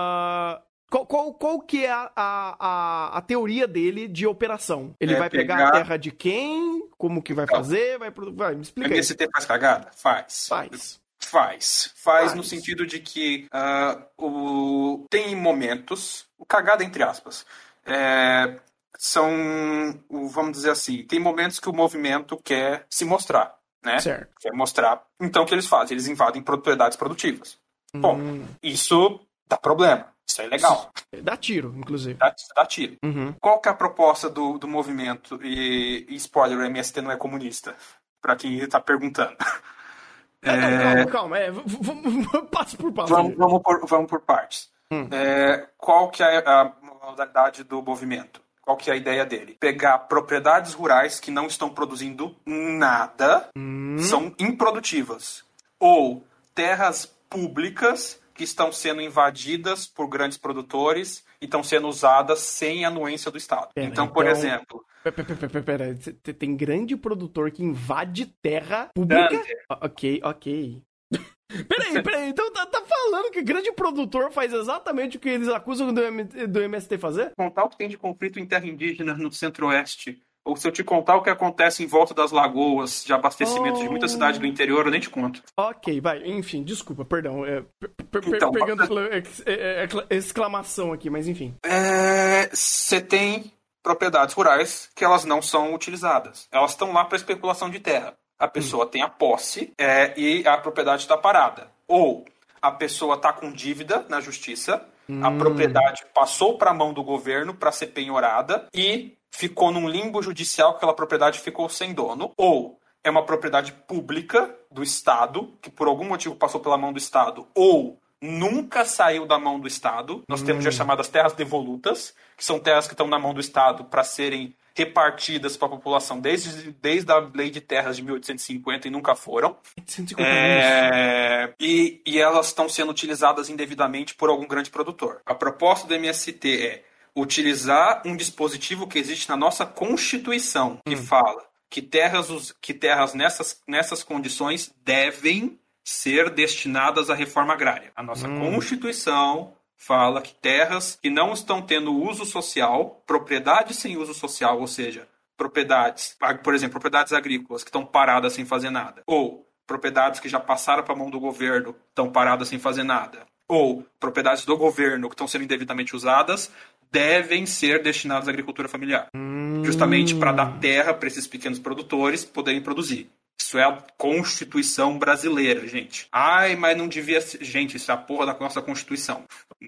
Qual que é a teoria dele de operação? Ele vai pegar a terra de quem? Como que vai fazer? Vai, me explica. O MST faz cagada? Faz no sentido de que tem momentos... Cagada entre aspas... vamos dizer assim, tem momentos que o movimento quer se mostrar, né? Certo. Quer mostrar. Então, o que eles fazem? Eles invadem propriedades produtivas. Bom, isso dá problema. Isso é ilegal. Dá tiro, inclusive. Dá tiro. Qual que é a proposta do movimento? E spoiler, o MST não é comunista. Pra quem tá perguntando. Calma. Passo por passo. Vamos por partes. Qual que é a modalidade do movimento? Qual que é a ideia dele? Pegar propriedades rurais que não estão produzindo nada, são improdutivas. Ou terras públicas que estão sendo invadidas por grandes produtores e estão sendo usadas sem anuência do Estado. Então, por exemplo... Pera, tem grande produtor que invade terra pública? Ok. Peraí, então tá falando que grande produtor faz exatamente o que eles acusam do MST fazer? Contar o que tem de conflito em terra indígena no centro-oeste, ou se eu te contar o que acontece em volta das lagoas de abastecimento de muita cidade do interior, eu nem te conto. Ok, vai, enfim, desculpa, perdão. Pegando exclamação aqui, mas enfim. Você tem propriedades rurais que elas não são utilizadas. Elas estão lá para especulação de terra. A pessoa tem a posse e a propriedade está parada. Ou a pessoa está com dívida na justiça, a propriedade passou para a mão do governo para ser penhorada e ficou num limbo judicial que aquela propriedade ficou sem dono. Ou é uma propriedade pública do Estado, que por algum motivo passou pela mão do Estado, ou nunca saiu da mão do Estado. Nós temos as chamadas terras devolutas, que são terras que estão na mão do Estado para serem repartidas para a população desde a lei de terras de 1850 e nunca foram. E elas estão sendo utilizadas indevidamente por algum grande produtor. A proposta do MST é utilizar um dispositivo que existe na nossa Constituição, que fala que terras nessas condições devem ser destinadas à reforma agrária. A nossa Constituição fala que terras que não estão tendo uso social, propriedades sem uso social, ou seja, propriedades, por exemplo, propriedades agrícolas que estão paradas sem fazer nada, ou propriedades que já passaram para a mão do governo, estão paradas sem fazer nada, ou propriedades do governo que estão sendo indevidamente usadas, devem ser destinadas à agricultura familiar. Justamente para dar terra para esses pequenos produtores poderem produzir. Isso é a Constituição brasileira, gente. Ai, mas não devia ser... Gente, isso é a porra da nossa Constituição.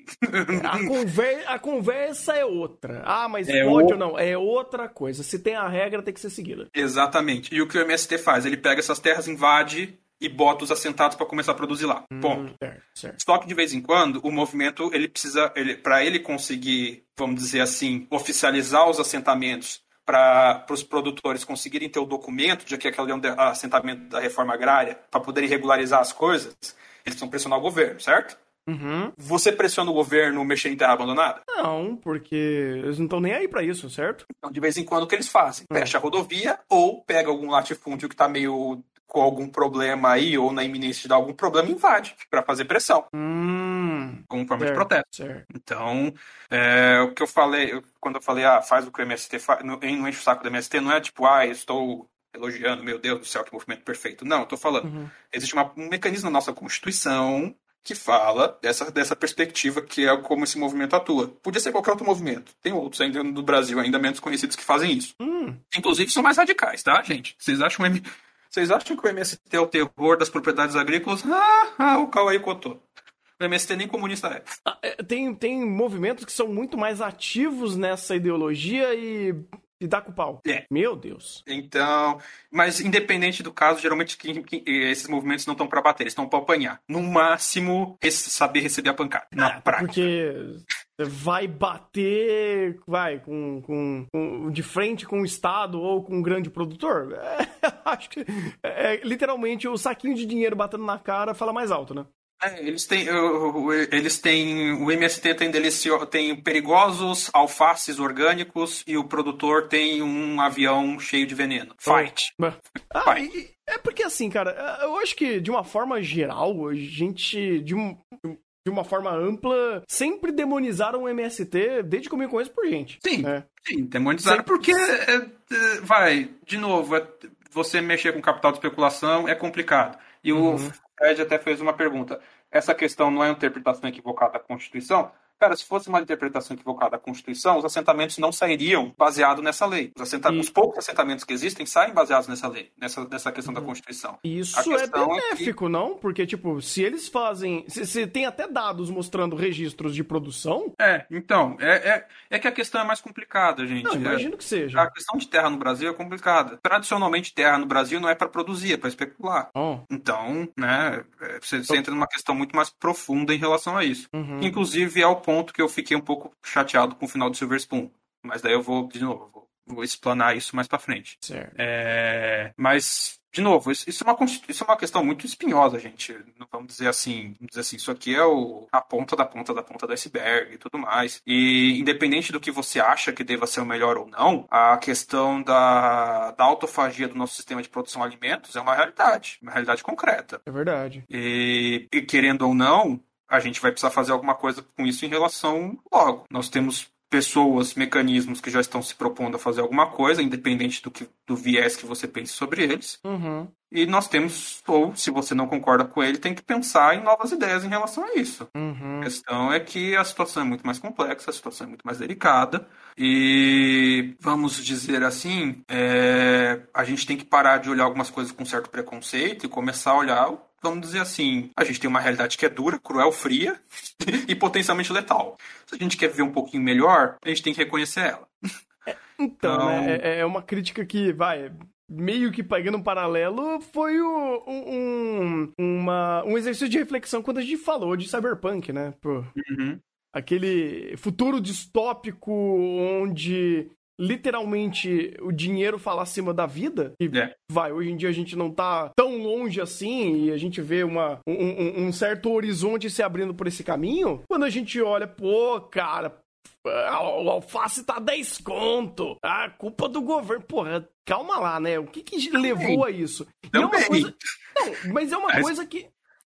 A conversa é outra. Mas pode ou não? É outra coisa. Se tem a regra, tem que ser seguida. Exatamente. E o que o MST faz? Ele pega essas terras, invade e bota os assentados para começar a produzir lá. Ponto. Certo. Só que, de vez em quando, o movimento, ele precisa... para ele conseguir, vamos dizer assim, oficializar os assentamentos, para os produtores conseguirem ter o documento de que aquele é um assentamento da reforma agrária, para poderem regularizar as coisas, eles precisam pressionar o governo, certo? Você pressiona o governo mexer em terra abandonada? Não, porque eles não estão nem aí para isso, certo? Então, de vez em quando, o que eles fazem? Fecha a rodovia ou pega algum latifúndio que está meio com algum problema aí, ou na iminência de dar algum problema, invade para fazer pressão. Como forma de protesto. Certo. Então, o que eu falei, quando eu falei, faz o que o MST faz, não enche o saco do MST, não é tipo, estou elogiando, meu Deus do céu, que movimento perfeito. Não, eu tô falando. Existe um mecanismo na nossa Constituição que fala dessa perspectiva que é como esse movimento atua. Podia ser qualquer outro movimento. Tem outros ainda no Brasil, ainda menos conhecidos, que fazem isso. Inclusive, são mais radicais, tá, gente? Vocês acham que o MST é o terror das propriedades agrícolas? O Cauê cotou. O MST nem comunista é. Tem movimentos que são muito mais ativos nessa ideologia e dá com o pau. Meu Deus. Então, mas independente do caso, geralmente esses movimentos não estão pra bater, eles estão pra apanhar. No máximo, saber receber a pancada. Na prática. Porque vai bater, de frente com o Estado ou com um grande produtor. Acho que literalmente o saquinho de dinheiro batendo na cara fala mais alto, né? Eles têm o MST tem perigosos alfaces orgânicos e o produtor tem um avião cheio de veneno. Fight. Fight. É porque assim, cara, eu acho que de uma forma geral, a gente, de uma forma ampla, sempre demonizaram o MST desde que eu me conheço por gente. Sim, sim, demonizaram porque, de novo, você mexer com capital de especulação é complicado. E o Fred até fez uma pergunta. Essa questão não é uma interpretação equivocada da Constituição? Cara, se fosse uma interpretação equivocada da Constituição, os assentamentos não sairiam baseados nessa lei. Os poucos assentamentos que existem saem baseados nessa lei, nessa questão da Constituição. Isso é benéfico, não? Porque, tipo, se eles fazem... Se tem até dados mostrando registros de produção... Então, é que a questão é mais complicada, gente. Não, imagino que seja. A questão de terra no Brasil é complicada. Tradicionalmente, terra no Brasil não é para produzir, é para especular. Então, né, você entra numa questão muito mais profunda em relação a isso. Inclusive, é o ponto que eu fiquei um pouco chateado com o final do Silver Spoon. Mas daí eu vou, de novo, vou explanar isso mais pra frente. Certo. Mas, de novo, isso é uma questão muito espinhosa, gente. Vamos dizer assim, isso aqui é a ponta do iceberg e tudo mais. E independente do que você acha que deva ser o melhor ou não, a questão da autofagia do nosso sistema de produção de alimentos é uma realidade concreta. É verdade. E querendo ou não, a gente vai precisar fazer alguma coisa com isso em relação logo. Nós temos pessoas, mecanismos que já estão se propondo a fazer alguma coisa, independente do viés que você pense sobre eles. E nós temos, ou se você não concorda com ele, tem que pensar em novas ideias em relação a isso. A questão é que a situação é muito mais complexa, a situação é muito mais delicada. E, vamos dizer assim, a gente tem que parar de olhar algumas coisas com certo preconceito e começar a olhar... Vamos dizer assim, a gente tem uma realidade que é dura, cruel, fria e potencialmente letal. Se a gente quer viver um pouquinho melhor, a gente tem que reconhecer ela. Então, é uma crítica que, meio que pegando um paralelo, foi um exercício de reflexão quando a gente falou de Cyberpunk, né? Aquele futuro distópico onde... literalmente o dinheiro fala acima da vida, e hoje em dia a gente não tá tão longe assim, e a gente vê um certo horizonte se abrindo por esse caminho, quando a gente olha, cara, o alface tá 10 conto, a culpa do governo, porra, calma lá, né, o que levou a isso? E é uma coisa... Não, mas é uma coisa que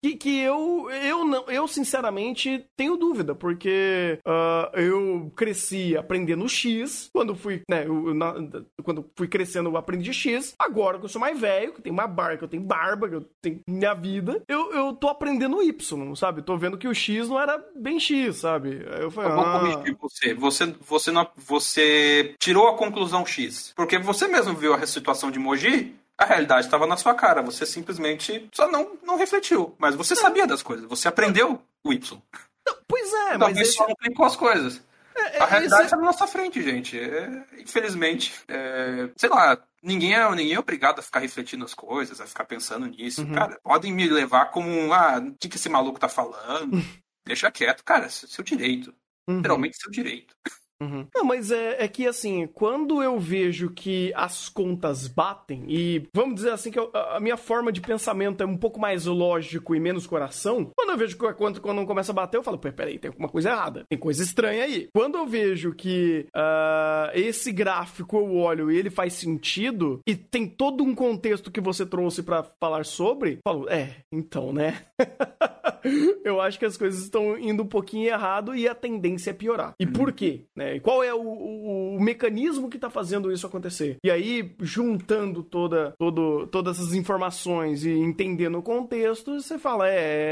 eu sinceramente tenho dúvida, porque eu cresci aprendendo X, quando fui crescendo eu aprendi X, agora que eu sou mais velho, que eu tenho uma barba, que eu tenho barba, que eu tenho minha vida, eu tô aprendendo Y, sabe? Tô vendo que o X não era bem X, sabe? Aí eu falei, eu vou corrigir você tirou a conclusão X, porque você mesmo viu a situação de Mogi. A realidade estava na sua cara, você simplesmente só não refletiu. Mas você sabia das coisas, você aprendeu o Y. Não, pois é, mas você só não aplicou as coisas. A realidade está na nossa frente, gente. Infelizmente, sei lá, ninguém é obrigado a ficar refletindo as coisas, a ficar pensando nisso. Cara, podem me levar como o que esse maluco tá falando? Deixa quieto, cara, seu direito. Literalmente seu direito. Não, mas é que, assim, quando eu vejo que as contas batem, e vamos dizer assim que a minha forma de pensamento é um pouco mais lógico e menos coração, quando eu vejo que quando começa a bater, eu falo, peraí, tem alguma coisa errada, tem coisa estranha aí. Quando eu vejo que esse gráfico eu olho e ele faz sentido, e tem todo um contexto que você trouxe pra falar sobre, eu falo, então, né? Eu acho que as coisas estão indo um pouquinho errado e a tendência é piorar. E por quê? Né? E qual é o mecanismo que está fazendo isso acontecer? E aí, juntando todas essas informações e entendendo o contexto, você fala,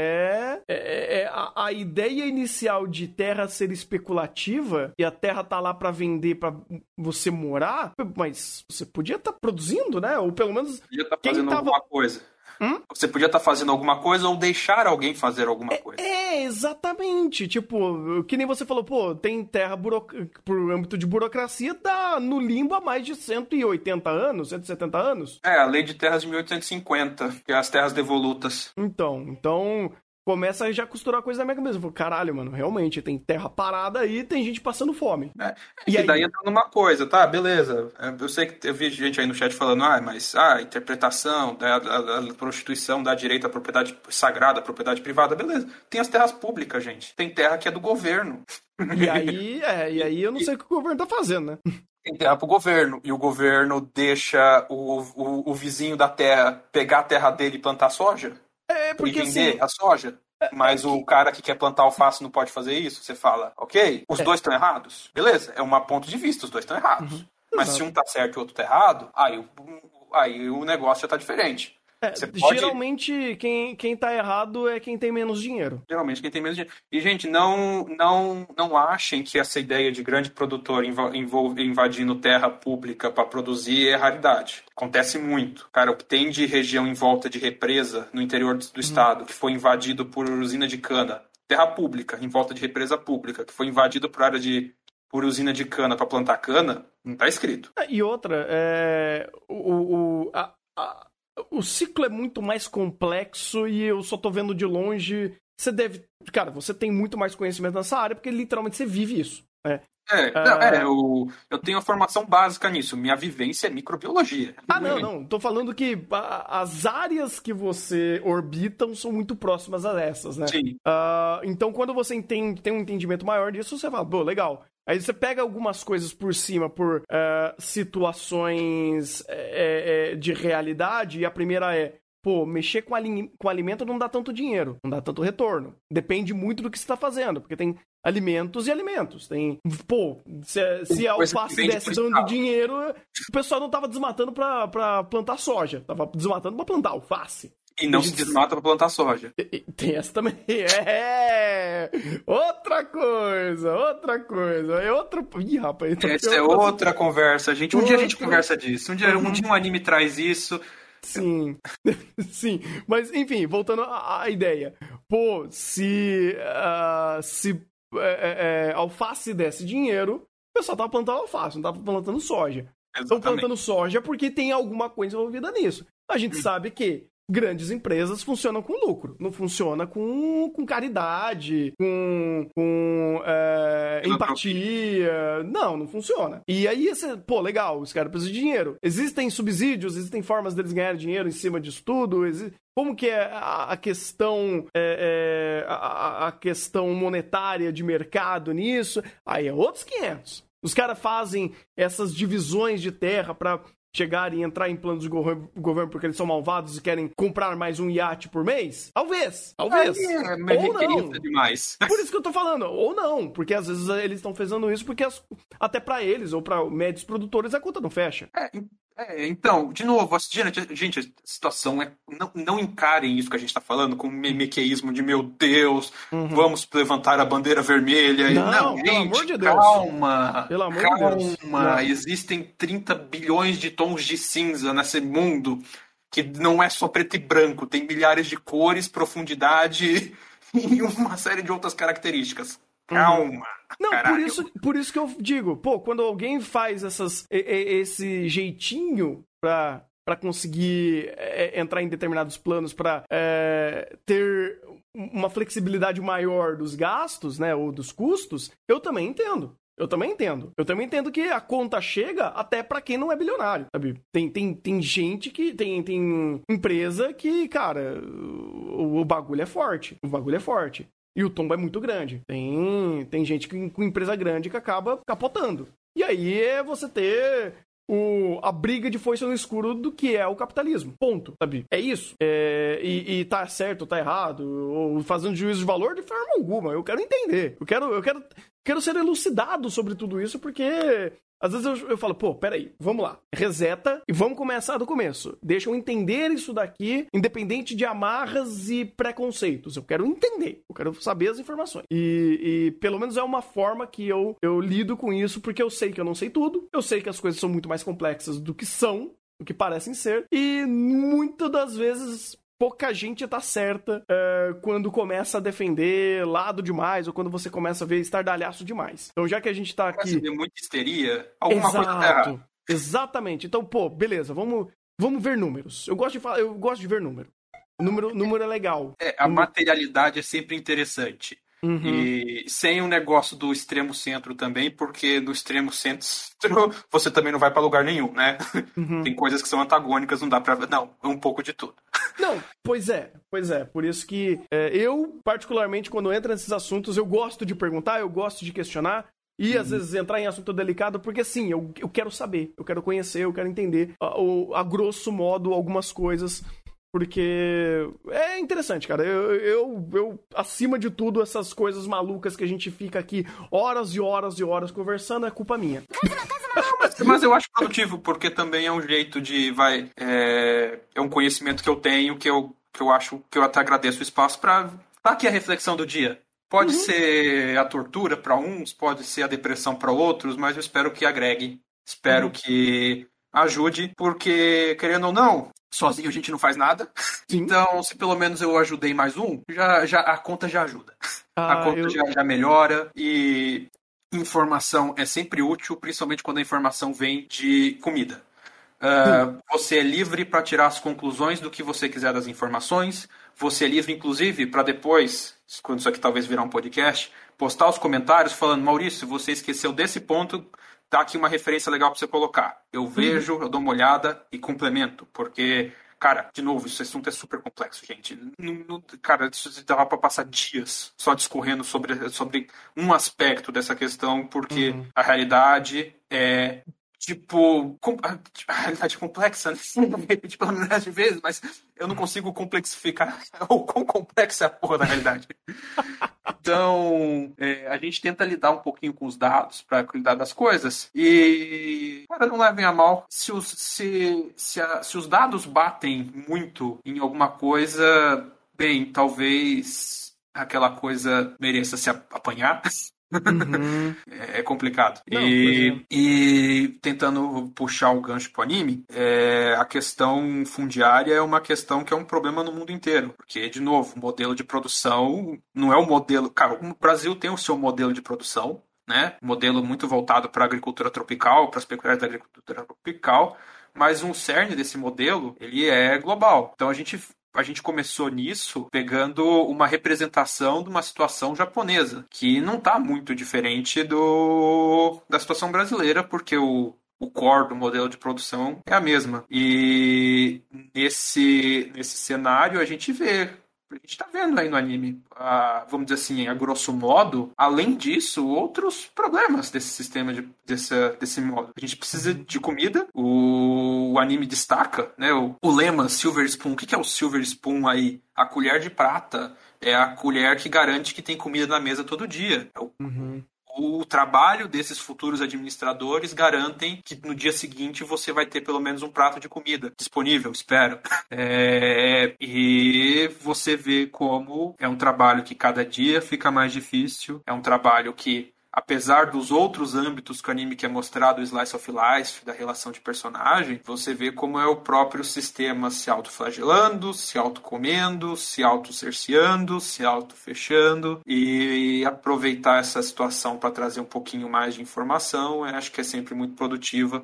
a ideia inicial de terra ser especulativa e a terra tá lá para vender para você morar, mas você podia estar produzindo, né? Ou pelo menos podia estar fazendo alguma coisa. Você podia estar fazendo alguma coisa ou deixar alguém fazer alguma coisa. Exatamente. Tipo, que nem você falou, pô, tem terra por âmbito de burocracia, tá no limbo há mais de 180 anos, 170 anos. A lei de terras de 1850, que é as terras devolutas. Então começa a já costurar a coisa da Mega mesmo. Caralho, mano, realmente, tem terra parada aí, tem gente passando fome. E aí... daí entra numa coisa, tá, beleza. Eu sei que eu vi gente aí no chat falando, mas a interpretação da prostituição dá direito à propriedade sagrada, à propriedade privada, beleza. Tem as terras públicas, gente. Tem terra que é do governo. E aí eu não sei o que o governo tá fazendo, né? Tem terra pro governo, e o governo deixa o vizinho da terra pegar a terra dele e plantar soja? Porque e vender assim, a soja, mas o cara que quer plantar alface não pode fazer isso, você fala, ok, os dois estão errados, beleza, é um ponto de vista, os dois estão errados, mas se um tá certo e o outro tá errado, aí o negócio já tá diferente. Geralmente quem tá errado é quem tem menos dinheiro. Geralmente quem tem menos dinheiro. E, gente, não achem que essa ideia de grande produtor invadindo terra pública para produzir é raridade. Acontece muito. Cara, o que tem de região em volta de represa no interior do estado, que foi invadido por usina de cana, terra pública, em volta de represa pública, que foi invadido por usina de cana para plantar cana, não tá escrito. E outra, o ciclo é muito mais complexo e eu só tô vendo de longe. Você tem muito mais conhecimento nessa área porque literalmente você vive isso. Eu tenho a formação básica nisso. Minha vivência é microbiologia. Não. Tô falando que as áreas que você orbitam são muito próximas a essas, né? Sim. Então, quando você tem um entendimento maior disso, você fala, pô, legal. Aí você pega algumas coisas por cima, por situações de realidade, e a primeira mexer com alimento não dá tanto dinheiro, não dá tanto retorno. Depende muito do que você está fazendo, porque tem alimentos e alimentos. Se a alface desse dando dinheiro, o pessoal não tava desmatando pra plantar soja, tava desmatando pra plantar alface. E não se desmata pra plantar soja. Tem essa também. Outra coisa. Ih, rapaz. Essa é outra conversa, gente. Um dia a gente conversa disso. Um dia um anime traz isso. Sim. Sim. Mas, enfim, voltando à ideia. Pô, se alface desse dinheiro, o pessoal tava plantando alface, não tava plantando soja. Estão plantando soja porque tem alguma coisa envolvida nisso. A gente sabe que grandes empresas funcionam com lucro, não funciona com caridade, com empatia. Não funciona. E aí, legal, os caras precisam de dinheiro. Existem subsídios, existem formas deles ganharem dinheiro em cima disso tudo. Como que é a questão a questão monetária de mercado nisso? Aí é outros 500. Os caras fazem essas divisões de terra para chegar e entrar em planos de governo porque eles são malvados e querem comprar mais um iate por mês? Talvez. Ou não. Demais. Por isso que eu tô falando. Ou não. Porque às vezes eles estão fazendo isso porque até pra eles ou pra médios produtores a conta não fecha. Então, de novo, gente, a situação é... Não encarem isso que a gente tá falando com mequeísmo de, meu Deus, vamos levantar a bandeira vermelha. Não, pelo gente, amor de Deus. Calma. Pelo amor de Deus. Calma. Existem 30 bilhões de tons de cinza nesse mundo que não é só preto e branco. Tem milhares de cores, profundidade e uma série de outras características. Calma. Não, por isso que eu digo, quando alguém faz esse jeitinho pra conseguir entrar em determinados planos, pra ter uma flexibilidade maior dos gastos, né, ou dos custos, eu também entendo. Eu também entendo que a conta chega até pra quem não é bilionário, sabe? Tem gente que... Tem empresa que, cara, o bagulho é forte. E o tombo é muito grande. Tem gente com empresa grande que acaba capotando. E aí você ter a briga de foice no escuro do que é o capitalismo. Ponto, sabe? É isso. E tá certo ou tá errado, ou fazendo juízo de valor de forma alguma. Eu quero entender. Eu quero ser elucidado sobre tudo isso, porque... Às vezes eu falo, peraí, vamos lá, reseta e vamos começar do começo. Deixa eu entender isso daqui, independente de amarras e preconceitos. Eu quero entender, eu quero saber as informações. E pelo menos é uma forma que eu lido com isso, porque eu sei que eu não sei tudo, eu sei que as coisas são muito mais complexas do que parecem ser, e muitas das vezes... pouca gente tá certa quando começa a defender lado demais, ou quando você começa a ver estardalhaço demais. Então, já que a gente tá aqui... Você vê muita histeria, alguma coisa tá errada. Exatamente. Então, pô, beleza, vamos ver números. Eu gosto de ver número. Número é legal. A materialidade é sempre interessante. Uhum. E sem um negócio do extremo centro também, porque no extremo centro você também não vai pra lugar nenhum, né? Uhum. Tem coisas que são antagônicas, não dá pra... Não, é um pouco de tudo. Não, pois é. Por isso que eu, particularmente, quando entro nesses assuntos, eu gosto de perguntar, eu gosto de questionar. E às vezes entrar em assunto delicado, porque sim, eu quero saber, eu quero conhecer, eu quero entender a grosso modo algumas coisas. Porque é interessante, cara. Eu, acima de tudo, essas coisas malucas que a gente fica aqui horas e horas e horas conversando, é culpa minha. Mas eu acho produtivo, porque também é um jeito de, é um conhecimento que eu tenho, que eu acho, que eu até agradeço o espaço pra dar aqui a reflexão do dia. Pode ser a tortura para uns, pode ser a depressão para outros, mas eu espero que agregue, espero que ajude, porque, querendo ou não, sozinho a gente não faz nada. Sim. Então, se pelo menos eu ajudei mais um, já a conta já ajuda. A conta já melhora, e informação é sempre útil, principalmente quando a informação vem de comida. Você é livre para tirar as conclusões do que você quiser das informações. Você é livre, inclusive, para depois, quando isso aqui talvez virar um podcast, postar os comentários falando: Maurício, você esqueceu desse ponto, tá aqui uma referência legal para você colocar. Eu vejo, eu dou uma olhada e complemento, porque, cara, de novo, esse assunto é super complexo, gente. Cara, isso dava para passar dias só discorrendo sobre um aspecto dessa questão, porque a realidade é... a realidade complexa, né? Repetir pela milhares de vezes, mas eu não consigo complexificar o quão complexa é a porra da realidade. Então, a gente tenta lidar um pouquinho com os dados para cuidar das coisas. E, cara, não levem a mal. Se os dados batem muito em alguma coisa, bem, talvez aquela coisa mereça se apanhar. É complicado. Não, e tentando puxar o gancho pro anime, a questão fundiária é uma questão que é um problema no mundo inteiro. Porque, de novo, o modelo de produção não é o modelo... Cara, o Brasil tem o seu modelo de produção, né? Um modelo muito voltado para a agricultura tropical, para as pecuárias da agricultura tropical, mas um cerne desse modelo, ele é global. Então a gente começou nisso pegando uma representação de uma situação japonesa, que não está muito diferente da situação brasileira, porque o core do modelo de produção é a mesma. E nesse cenário a gente está vendo aí no anime, vamos dizer assim, a grosso modo, além disso, outros problemas desse sistema, desse modo. A gente precisa de comida, o anime destaca, né, o lema Silver Spoon. O que é o Silver Spoon aí? A colher de prata é a colher que garante que tem comida na mesa todo dia. O trabalho desses futuros administradores garantem que no dia seguinte você vai ter pelo menos um prato de comida disponível, espero. E você vê como é um trabalho que cada dia fica mais difícil, é um trabalho que, apesar dos outros âmbitos que o anime quer mostrar do Slice of Life, da relação de personagem, você vê como é o próprio sistema se autoflagelando, se autocomendo, se autocerceando, se autofechando, e aproveitar essa situação para trazer um pouquinho mais de informação, eu acho que é sempre muito produtiva.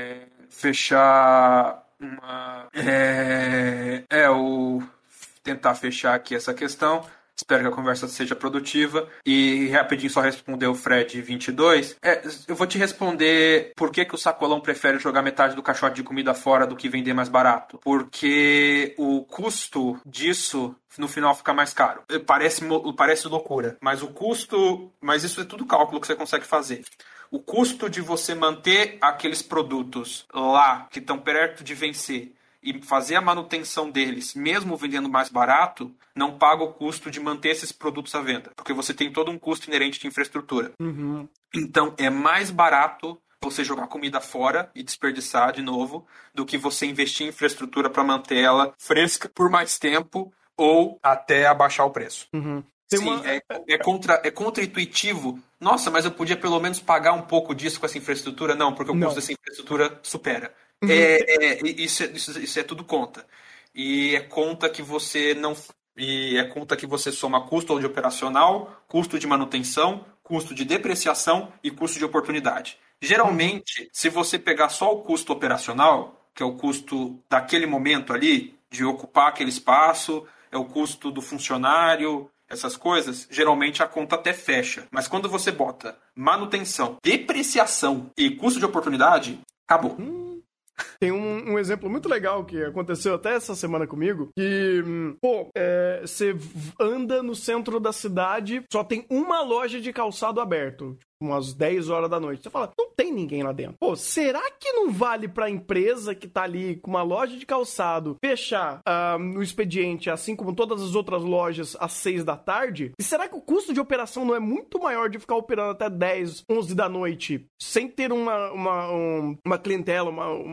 Tentar fechar aqui essa questão. Espero que a conversa seja produtiva. E rapidinho só responder o Fred 22. Eu vou te responder por que o sacolão prefere jogar metade do caixote de comida fora do que vender mais barato. Porque o custo disso no final fica mais caro. Parece loucura, mas mas isso é tudo cálculo que você consegue fazer. O custo de você manter aqueles produtos lá que estão perto de vencer e fazer a manutenção deles, mesmo vendendo mais barato, não paga o custo de manter esses produtos à venda, porque você tem todo um custo inerente de infraestrutura. Então, é mais barato você jogar comida fora e desperdiçar de novo do que você investir em infraestrutura para manter ela fresca por mais tempo ou até abaixar o preço. Sim, é contra-intuitivo. Nossa, mas eu podia pelo menos pagar um pouco disso com essa infraestrutura? Não, porque o custo dessa infraestrutura supera. Isso é tudo conta. e é conta que você não... E é conta que você soma custo de operacional, custo de manutenção, custo de depreciação e custo de oportunidade. Geralmente, se você pegar só o custo operacional, que é o custo daquele momento ali, de ocupar aquele espaço, é o custo do funcionário, essas coisas, geralmente a conta até fecha. Mas quando você bota manutenção, depreciação e custo de oportunidade, acabou. Tem um exemplo muito legal que aconteceu até essa semana comigo, que, você anda no centro da cidade, só tem uma loja de calçado aberto, umas 10 horas da noite. Você fala, não tem ninguém lá dentro. Pô, será que não vale pra empresa que tá ali com uma loja de calçado fechar no expediente, assim como todas as outras lojas, às 6 da tarde? E será que o custo de operação não é muito maior de ficar operando até 10, 11 da noite, sem ter uma clientela,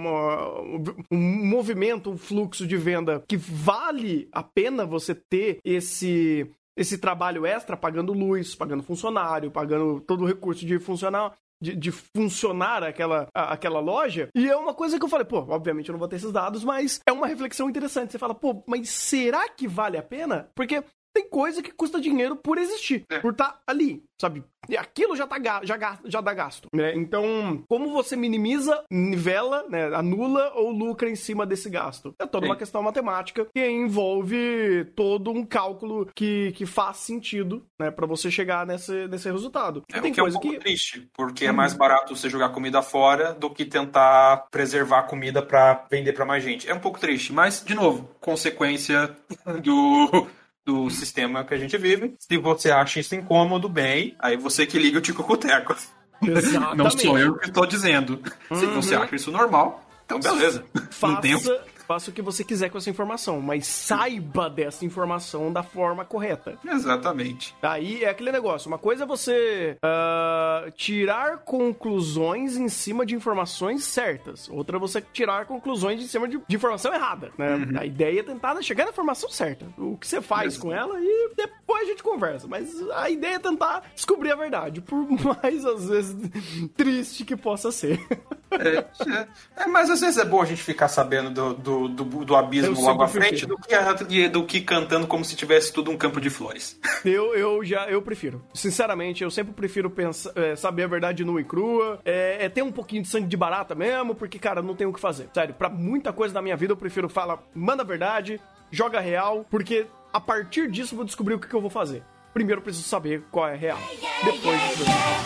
um movimento, um fluxo de venda que vale a pena você ter esse trabalho extra, pagando luz, pagando funcionário, pagando todo o recurso de funcionar, de funcionar aquela loja? E é uma coisa que eu falei, obviamente eu não vou ter esses dados, mas é uma reflexão interessante. Você fala, mas será que vale a pena? Porque tem coisa que custa dinheiro por existir, por estar ali, sabe? E aquilo já dá gasto, né? Então, como você minimiza, nivela, né, anula ou lucra em cima desse gasto? É toda uma questão matemática que envolve todo um cálculo que faz sentido, né, pra você chegar nesse resultado. Tem coisa é um pouco triste, porque é mais barato você jogar comida fora do que tentar preservar a comida pra vender pra mais gente. É um pouco triste, mas, de novo, consequência do sistema que a gente vive. Se você acha isso incômodo, bem, aí você que liga o tico-cuteco. Exatamente. Não sou eu que estou dizendo. Se você acha isso normal, então beleza. Faça o que você quiser com essa informação, mas saiba dessa informação da forma correta. Exatamente. Aí é aquele negócio, uma coisa é você tirar conclusões em cima de informações certas, outra é você tirar conclusões em cima de informação errada, né? A ideia é tentar chegar na informação certa. O que você faz com ela e depois a gente conversa, mas a ideia é tentar descobrir a verdade, por mais, às vezes, triste que possa ser. Mas às vezes é bom a gente ficar sabendo do abismo logo à frente do que cantando como se tivesse tudo um campo de flores. Eu prefiro. Sinceramente, eu sempre prefiro saber a verdade nua e crua. Ter um pouquinho de sangue de barata mesmo, porque, cara, não tem o que fazer. Sério, pra muita coisa da minha vida eu prefiro falar, manda a verdade, joga real, porque a partir disso eu vou descobrir o que eu vou fazer. Primeiro eu preciso saber qual é real. Depois disso.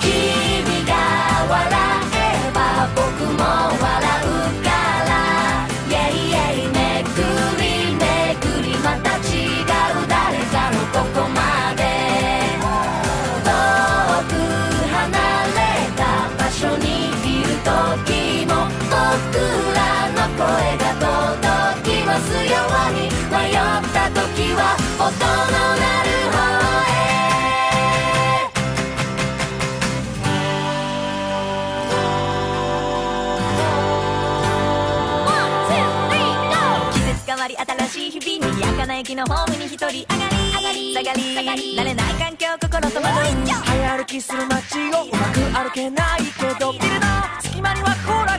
駅のホームに一人上がり下がり慣れない環境心と惑う早歩きする街をうまく歩けないけどビルの隙間にはほら